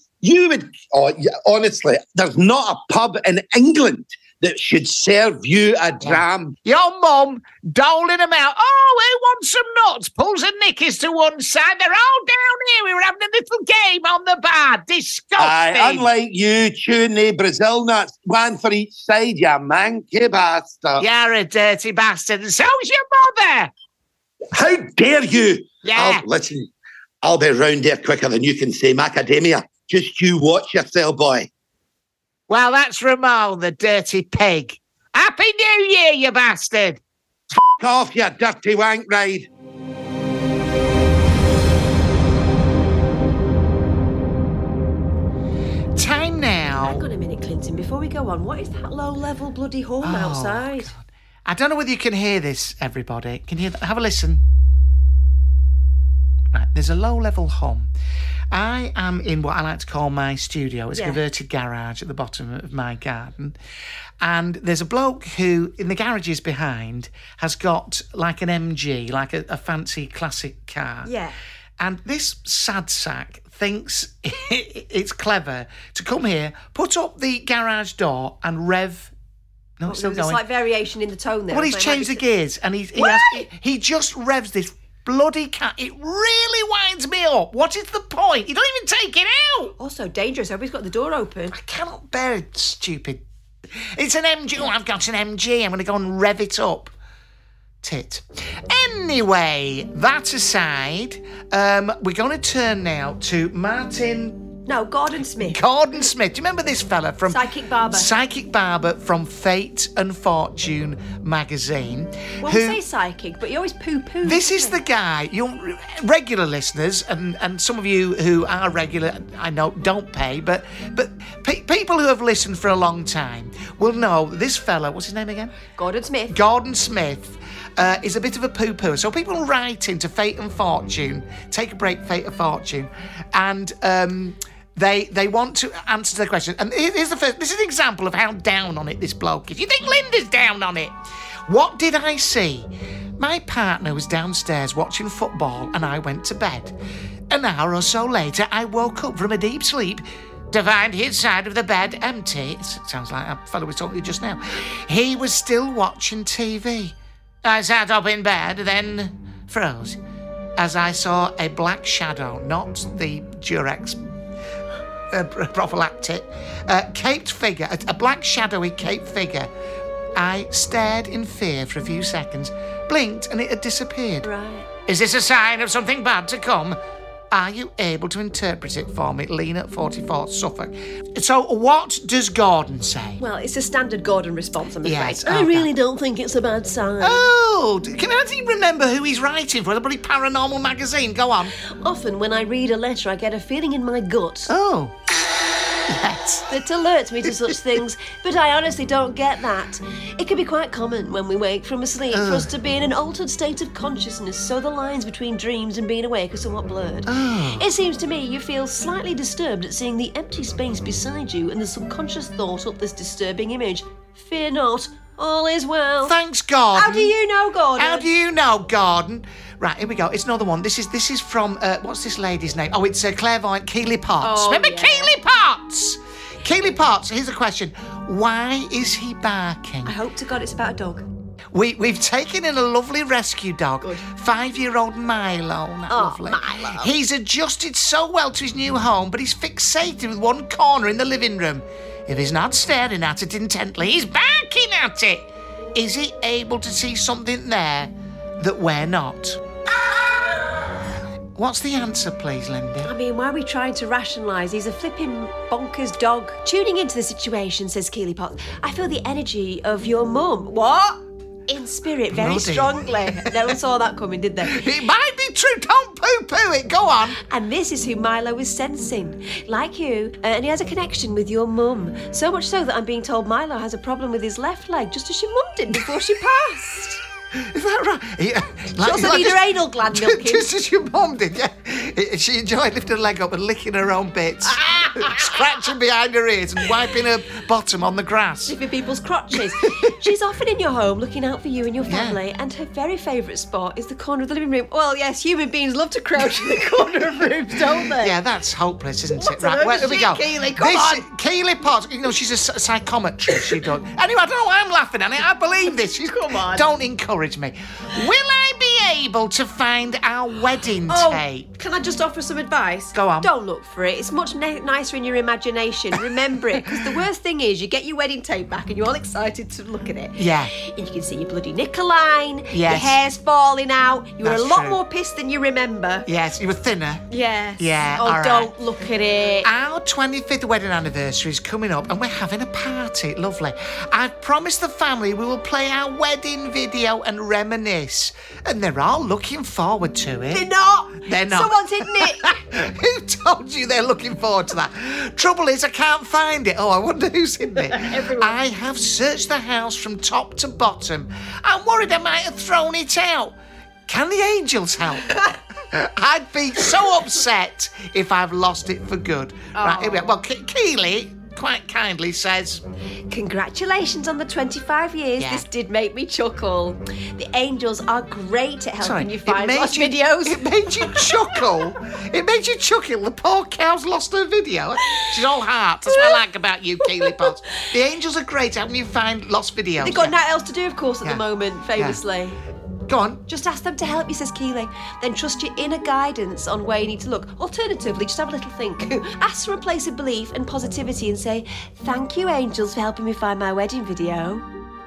Speaker 13: Honestly, there's not a pub in England that should serve you a dram.
Speaker 4: Your mum doling them out. Oh, who wants some nuts? Pulls her knickers to one side. They're all down here. We were having a little game on the bar. Disgusting.
Speaker 13: Unlike you, chewing the Brazil nuts, one for each side, you manky bastard.
Speaker 4: You're a dirty bastard, and so's your mother.
Speaker 13: How dare you?
Speaker 4: Yeah.
Speaker 13: Listen, I'll be round there quicker than you can say macadamia. Just you watch yourself, boy.
Speaker 4: Well, that's Ramon, the dirty pig. Happy New Year, you bastard!
Speaker 13: F*** off, you dirty wank ride.
Speaker 4: Time now.
Speaker 7: Hang on a minute, Clinton. Before we go on, what is that low-level bloody hum outside?
Speaker 4: God. I don't know whether you can hear this, everybody. Can you hear that? Have a listen. Right, there's a low-level hum. I am in what I like to call my studio. It's a converted garage at the bottom of my garden. And there's a bloke who, in the garages behind, has got like an MG, like a fancy classic car.
Speaker 7: Yeah.
Speaker 4: And this sad sack thinks it's clever to come here, put up the garage door and rev. No, it's still going.
Speaker 7: There's a slight variation in the tone there.
Speaker 4: Well, he's changed the gears and he just revs this bloody cat. It really winds me up. What is the point? You don't even take it out.
Speaker 7: Also dangerous. Everybody's got the door open.
Speaker 4: I cannot bear it, stupid. It's an MG. Oh, I've got an MG. I'm going to go and rev it up. Tit. Anyway, that aside, we're going to turn now to
Speaker 7: Gordon Smith.
Speaker 4: Gordon Smith. Do you remember this fella from
Speaker 7: Psychic Barber?
Speaker 4: Psychic Barber from Fate and Fortune magazine.
Speaker 7: Well, we say psychic, but you always poo-poo.
Speaker 4: This is the guy. Your regular listeners, and some of you who are regular, I know, don't pay, but people who have listened for a long time will know this fella. What's his name again?
Speaker 7: Gordon Smith.
Speaker 4: Gordon Smith. Is a bit of a poo-poo. So people write into Fate and Fortune, take a break, Fate and Fortune, and they want to answer the question. And here's the first. This is an example of how down on it this bloke is. You think Linda's down on it? What did I see? My partner was downstairs watching football and I went to bed. An hour or so later, I woke up from a deep sleep to find his side of the bed empty. It sounds like a fellow was talking to you just now. He was still watching TV. I sat up in bed, then froze, as I saw a black shadow, not the Durex prophylactic, caped figure, a black shadowy caped figure. I stared in fear for a few seconds, blinked, and it had disappeared.
Speaker 7: Right.
Speaker 4: Is this a sign of something bad to come? Are you able to interpret it for me, Lena at 44, Suffolk? So what does Gordon say?
Speaker 7: Well, it's a standard Gordon response, I'm afraid.
Speaker 4: Yes,
Speaker 7: I really don't think it's a bad sign.
Speaker 4: Oh, can he remember who he's writing for? The bloody Paranormal magazine. Go on.
Speaker 7: Often when I read a letter, I get a feeling in my gut.
Speaker 4: Oh. Yes.
Speaker 7: That alerts me to such things, but I honestly don't get that. It can be quite common when we wake from a sleep for us to be in an altered state of consciousness, so the lines between dreams and being awake are somewhat blurred. It seems to me you feel slightly disturbed at seeing the empty space beside you and the subconscious thought up this disturbing image. Fear not, all is well.
Speaker 4: Thanks, Gordon.
Speaker 7: How do you know, Gordon?
Speaker 4: How do you know, Gordon? Right, here we go. It's another one. This is from, what's this lady's name? Oh, it's Clairvoyant Keely Potts.
Speaker 7: Oh,
Speaker 4: Remember
Speaker 7: yeah.
Speaker 4: Keely Potts? Keely Potts, here's a question. Why is he barking?
Speaker 7: I hope to God it's about a dog.
Speaker 4: We've taken in a lovely rescue dog, 5-year-old Milo. Lovely.
Speaker 7: Milo.
Speaker 4: He's adjusted so well to his new home, but he's fixated with one corner in the living room. If he's not staring at it intently, he's barking at it. Is he able to see something there that we're not? What's the answer, please, Linda?
Speaker 7: I mean, why are we trying to rationalise? He's a flipping bonkers dog. Tuning into the situation, says Keely Potts, I feel the energy of your mum. What? In spirit, very
Speaker 4: Bloody.
Speaker 7: strongly. No one saw that coming, did they?
Speaker 4: It might be true. Don't poo-poo it. Go on.
Speaker 7: And this is who Milo is sensing. Like you, and he has a connection with your mum. So much so that I'm being told Milo has a problem with his left leg, just as your mum did before she passed.
Speaker 4: Is that right? Yeah.
Speaker 7: She also needs her anal gland milking.
Speaker 4: Just as your mum did, yeah. She enjoyed lifting her leg up and licking her own bits, scratching behind her ears and wiping her bottom on the grass.
Speaker 7: Sniffing people's crotches. She's often in your home looking out for you and your family, and her very favourite spot is the corner of the living room. Well, yes, human beings love to crouch in the corner of rooms, don't they?
Speaker 4: Yeah, that's hopeless, isn't
Speaker 7: What's
Speaker 4: it? Right,
Speaker 7: wrong
Speaker 4: here we
Speaker 7: with
Speaker 4: go.
Speaker 7: Keely? Come on.
Speaker 4: Keely Potts, you know, she's a psychometrist, she does. Anyway, I don't know why I'm laughing at it. I believe this.
Speaker 7: Come on.
Speaker 4: Don't encourage me. Will I be able to find our wedding tape?
Speaker 7: Can I just offer some advice?
Speaker 4: Go on.
Speaker 7: Don't look for it. It's much nicer in your imagination. Remember it, because the worst thing is you get your wedding tape back and you're all excited to look at it.
Speaker 4: Yeah.
Speaker 7: And you can see your bloody knicker-line,
Speaker 4: Yes.
Speaker 7: your hair's falling out. You were
Speaker 4: That's
Speaker 7: a lot
Speaker 4: true.
Speaker 7: more pissed than you remember.
Speaker 4: Yes, you were thinner.
Speaker 7: Yes.
Speaker 4: Yeah,
Speaker 7: Oh,
Speaker 4: all right.
Speaker 7: don't look at it.
Speaker 4: Our 25th wedding anniversary is coming up and we're having a party. Lovely. I've promised the family we will play our wedding video and reminisce. And they're all looking forward to it.
Speaker 7: They're not.
Speaker 4: They're not.
Speaker 7: Someone's hidden it.
Speaker 4: Who told you they're looking forward to that? Trouble is, I can't find it. Oh, I wonder who's hidden it.
Speaker 7: Everyone.
Speaker 4: I have searched the house from top to bottom. I'm worried I might have thrown it out. Can the angels help? I'd be so upset if I've lost it for good. Right, here we are. Well, Keely quite kindly says,
Speaker 7: Congratulations on the 25 years.
Speaker 4: Yeah.
Speaker 7: This did make me chuckle. The angels are great at helping you find
Speaker 4: made
Speaker 7: lost
Speaker 4: you-
Speaker 7: videos.
Speaker 4: It made you chuckle. It made you chuckle. The poor cow's lost her video. She's all heart. That's what I like about you, Keely Potts. The angels are great at helping you find lost videos.
Speaker 7: They've got
Speaker 4: Yeah.
Speaker 7: nothing else to do, of course, at
Speaker 4: Yeah.
Speaker 7: the moment, famously.
Speaker 4: Go on.
Speaker 7: Just ask them to help you, says Keely. Then trust your inner guidance on where you need to look. Alternatively, just have a little think. Ask from a place of belief and positivity and say, thank you, angels, for helping me find my wedding video.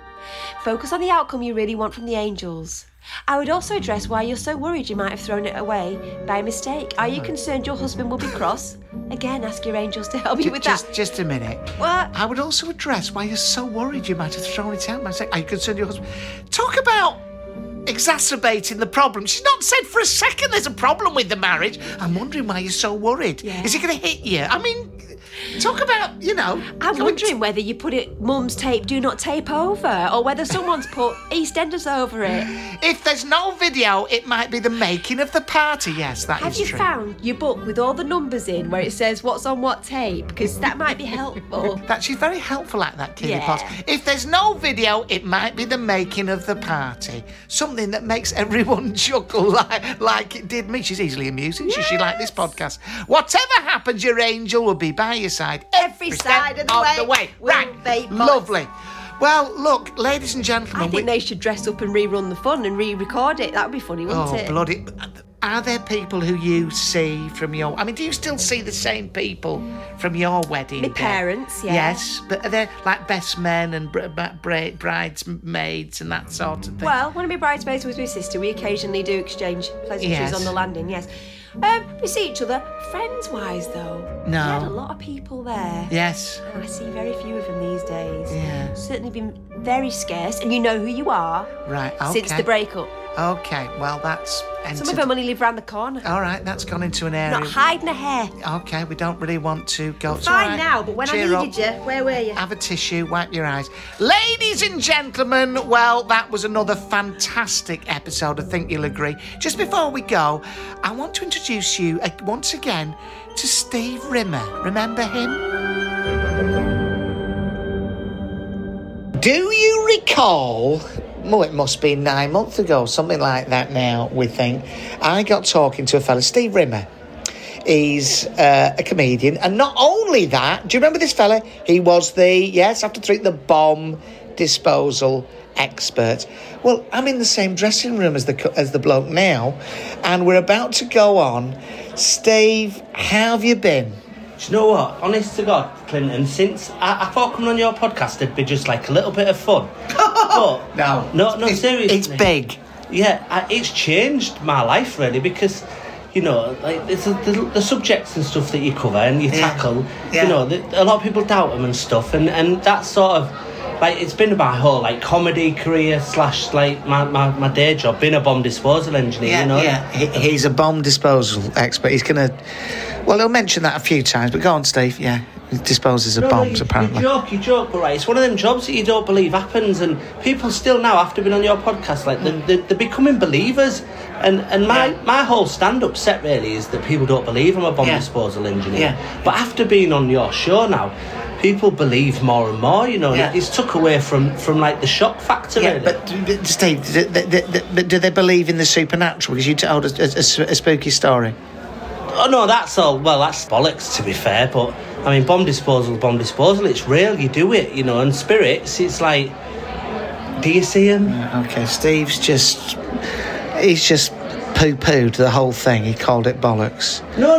Speaker 7: Focus on the outcome you really want from the angels. I would also address why you're so worried you might have thrown it away by mistake. Are you concerned your husband will be cross? Again, ask your angels to help you with that.
Speaker 4: Just a minute.
Speaker 7: What?
Speaker 4: I would also address why you're so worried you might have thrown it out. Are you concerned your husband? Talk about exacerbating the problem. She's not said for a second there's a problem with the marriage. I'm wondering why you're so worried.
Speaker 7: Yeah.
Speaker 4: Is he going to hit you? I mean, talk about, you know.
Speaker 7: I'm wondering whether you put it mum's tape, do not tape over, or whether someone's put EastEnders over it.
Speaker 4: If there's no video, it might be the making of the party. Yes, that is
Speaker 7: Have you
Speaker 4: true.
Speaker 7: found your book with all the numbers in where it says what's on what tape? Because that might be helpful.
Speaker 4: She's very helpful at that, Keely
Speaker 7: Yeah.
Speaker 4: Potts. If there's no video, it might be the making of the party. Something that makes everyone chuckle like it did me. She's easily amusing. She like this podcast. Whatever happens, your angel will be by your side. side.
Speaker 7: Every side of the way.
Speaker 4: Right.
Speaker 7: They
Speaker 4: Lovely. Well, look, ladies and gentlemen.
Speaker 7: I think they should dress up and rerun the fun and re-record it. That would be funny, wouldn't it?
Speaker 4: Oh, bloody. Are there people who you see from your... I mean, do you still see the same people from your wedding
Speaker 7: My
Speaker 4: day?
Speaker 7: parents, yeah.
Speaker 4: Yes, but are they like best men and bridesmaids and that sort of thing?
Speaker 7: Well, one of my bridesmaids was my sister. We occasionally do exchange pleasantries
Speaker 4: Yes.
Speaker 7: on the landing, yes. We see each other. Friends-wise, though,
Speaker 4: No.
Speaker 7: we had a lot of people there.
Speaker 4: Yes.
Speaker 7: And I see very few of them these days.
Speaker 4: Yeah.
Speaker 7: Certainly been very scarce, and you know who you are.
Speaker 4: Right, okay.
Speaker 7: Since the breakup.
Speaker 4: Okay, well, that's...
Speaker 7: Some of them only live round the corner.
Speaker 4: All right, that's gone into an area...
Speaker 7: Not hiding a hair.
Speaker 4: Okay, we don't really want to go... It's
Speaker 7: Fine
Speaker 4: all right.
Speaker 7: now, but when
Speaker 4: Cheer
Speaker 7: I needed you, where were you?
Speaker 4: Have a tissue, wipe your eyes. Ladies and gentlemen, well, that was another fantastic episode, I think you'll agree. Just before we go, I want to introduce you once again to Steve Rimmer. Remember him? Do you recall... Well, it must be 9 months ago, something like that now, we think. I got talking to a fella, Steve Rimmer. He's a comedian. And not only that, do you remember this fella? He was the bomb disposal expert. Well, I'm in the same dressing room as the bloke now, and we're about to go on. Steve, how have you been?
Speaker 14: Do you know what? Honest to God, Clinton, since I thought coming on your podcast would be just like a little bit of fun. But no, seriously.
Speaker 4: It's big.
Speaker 14: Yeah, it's changed my life really, because, you know, like it's the subjects and stuff that you cover and you tackle.
Speaker 4: Yeah.
Speaker 14: You know, a lot of people doubt them and stuff, and that's sort of like it's been my whole like comedy career / like my day job, being a bomb disposal engineer.
Speaker 4: Yeah,
Speaker 14: you know,
Speaker 4: he's a bomb disposal expert. He's gonna. Well, he'll mention that a few times, but go on, Steve. Yeah, he disposes of bombs, apparently.
Speaker 14: You joke, but right, it's one of them jobs that you don't believe happens, and people still now, after being on your podcast, like they're becoming believers. And my whole stand-up set really is that people don't believe I'm a bomb disposal engineer.
Speaker 4: Yeah.
Speaker 14: But after being on your show now, people believe more and more. You know, it's took away from like the shock factor.
Speaker 4: Yeah,
Speaker 14: really.
Speaker 4: but Steve, do they believe in the supernatural? Because you told us a spooky story.
Speaker 14: Oh no, that's all. Well, that's bollocks, to be fair. But I mean, bomb disposal. It's real. You do it, you know. And spirits, it's like, do you see them?
Speaker 4: Okay, Steve's just poo-pooed the whole thing. He called it bollocks.
Speaker 14: No.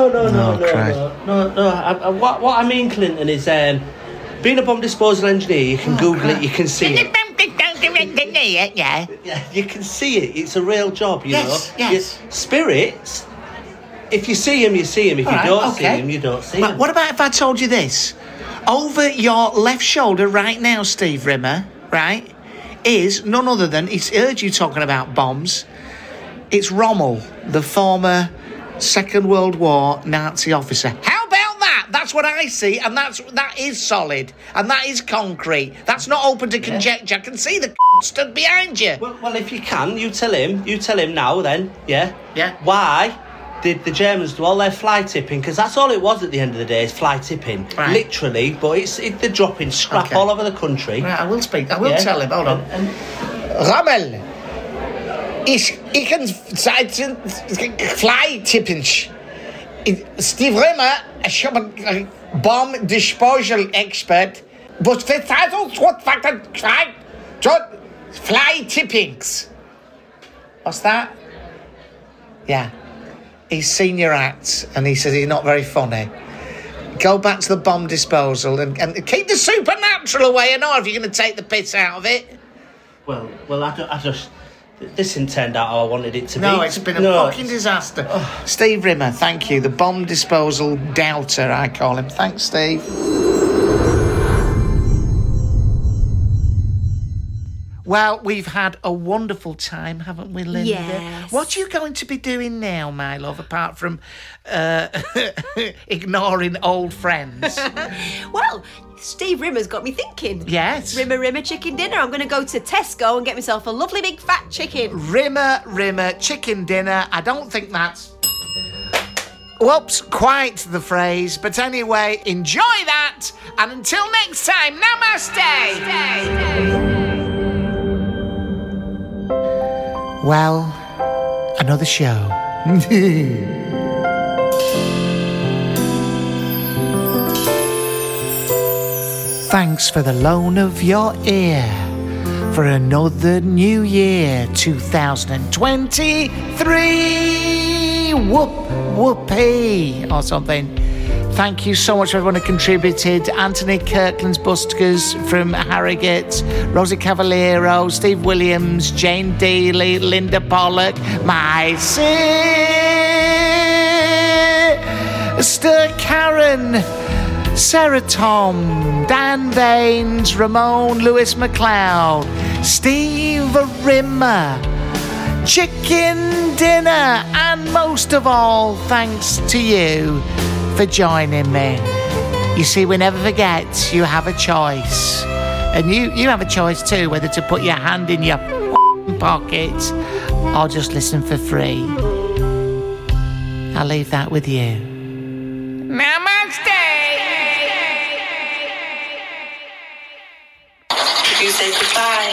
Speaker 14: What I mean, Clinton, is being a bomb disposal engineer. You can Google it. You can see it.
Speaker 4: Yeah,
Speaker 14: you can see it. It's a real job, you know.
Speaker 4: Yes.
Speaker 14: Spirits. If you see him, you see him. If you don't see him, you don't see him.
Speaker 4: What about if I told you this? Over your left shoulder right now, Steve Rimmer, right, is none other than, he's heard you talking about bombs. It's Rommel, the former Second World War Nazi officer. How about that? That's what I see, and that is solid, and that is concrete. That's not open to conjecture. I can see the stood behind you.
Speaker 14: Well, if you can, you tell him now then, yeah?
Speaker 4: Yeah.
Speaker 14: Why did the Germans do all their fly tipping? Because that's all it was at the end of the day, is fly tipping. Right. Literally, but they're dropping scrap all over the country.
Speaker 4: Right, I will tell him, hold on. Rommel, ich can fly tipping. Steve Rimmer, ich habe a bomb disposal expert, but fly tippings. What's that? Yeah. He's senior acts, and he says he's not very funny. Go back to the bomb disposal and keep the supernatural away. I know if you're going to take the piss out of it.
Speaker 14: Well, I just this didn't turn out how I wanted it to be.
Speaker 4: No, it's been a fucking disaster. Oh. Steve Rimmer, thank you. The bomb disposal doubter, I call him. Thanks, Steve. Well, we've had a wonderful time, haven't we, Linda?
Speaker 7: Yes.
Speaker 4: What are you going to be doing now, my love, apart from ignoring old friends?
Speaker 7: Well, Steve Rimmer's got me thinking.
Speaker 4: Yes.
Speaker 7: Rimmer chicken dinner. I'm going to go to Tesco and get myself a lovely big fat chicken.
Speaker 4: Rimmer chicken dinner. I don't think that's... Whoops, quite the phrase. But anyway, enjoy that. And until next time, namaste. Well, another show. thanks for the loan of your ear for another new year, 2023. Whoopee or something. Thank you so much for everyone who contributed. Anthony Kirkland's Buskers from Harrogate, Rosie Cavaliero, Steve Williams, Jane Daly, Linda Pollock, my sister Karen, Sarah Tom, Dan Baines, Ramon Lewis McLeod, Steve Rimmer, Chicken Dinner, and most of all, thanks to you for joining me. You see, we never forget you have a choice. And you have a choice too, whether to put your hand in your pocket or just listen for free. I'll leave that with you. Namaste!
Speaker 8: You say goodbye.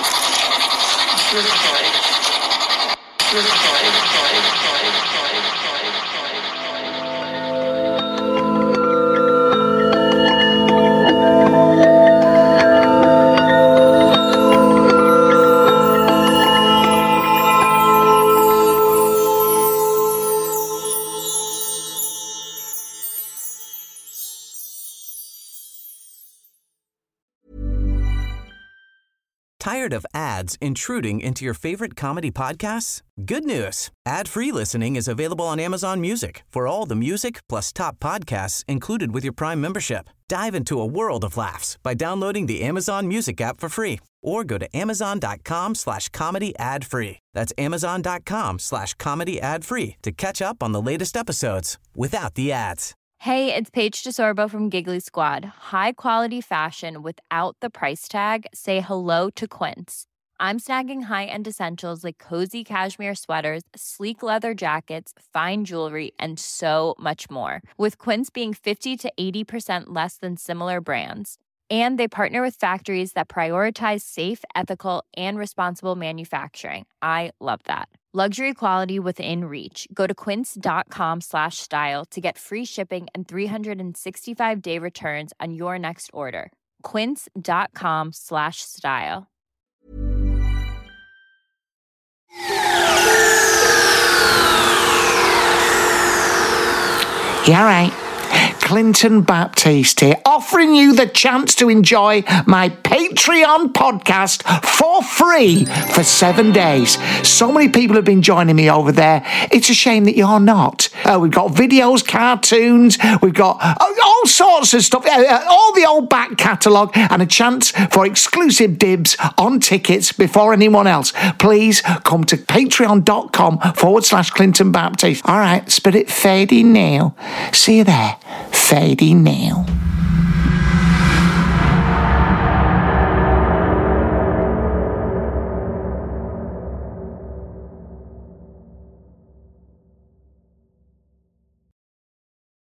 Speaker 1: Tired of ads intruding into your favorite comedy podcasts? Good news. Ad-free listening is available on Amazon Music for all the music plus top podcasts included with your Prime membership. Dive into a world of laughs by downloading the Amazon Music app for free or go to amazon.com/comedy ad-free. That's amazon.com/comedy ad-free to catch up on the latest episodes without the ads.
Speaker 15: Hey, it's Paige DeSorbo from Giggly Squad. High quality fashion without the price tag. Say hello to Quince. I'm snagging high-end essentials like cozy cashmere sweaters, sleek leather jackets, fine jewelry, and so much more. With Quince being 50 to 80% less than similar brands. And they partner with factories that prioritize safe, ethical, and responsible manufacturing. I love that. Luxury quality within reach. Go to quince.com/style to get free shipping and 365-day returns on your next order. Quince.com/style.
Speaker 4: Yeah, right. Clinton Baptiste here, offering you the chance to enjoy my Patreon podcast for free for 7 days. So many people have been joining me over there. It's a shame that you're not. We've got videos, cartoons, we've got all sorts of stuff, all the old back catalogue, and a chance for exclusive dibs on tickets before anyone else. Please come to patreon.com/Clinton Baptiste. All right, spirit fading now. See you there. Fading now.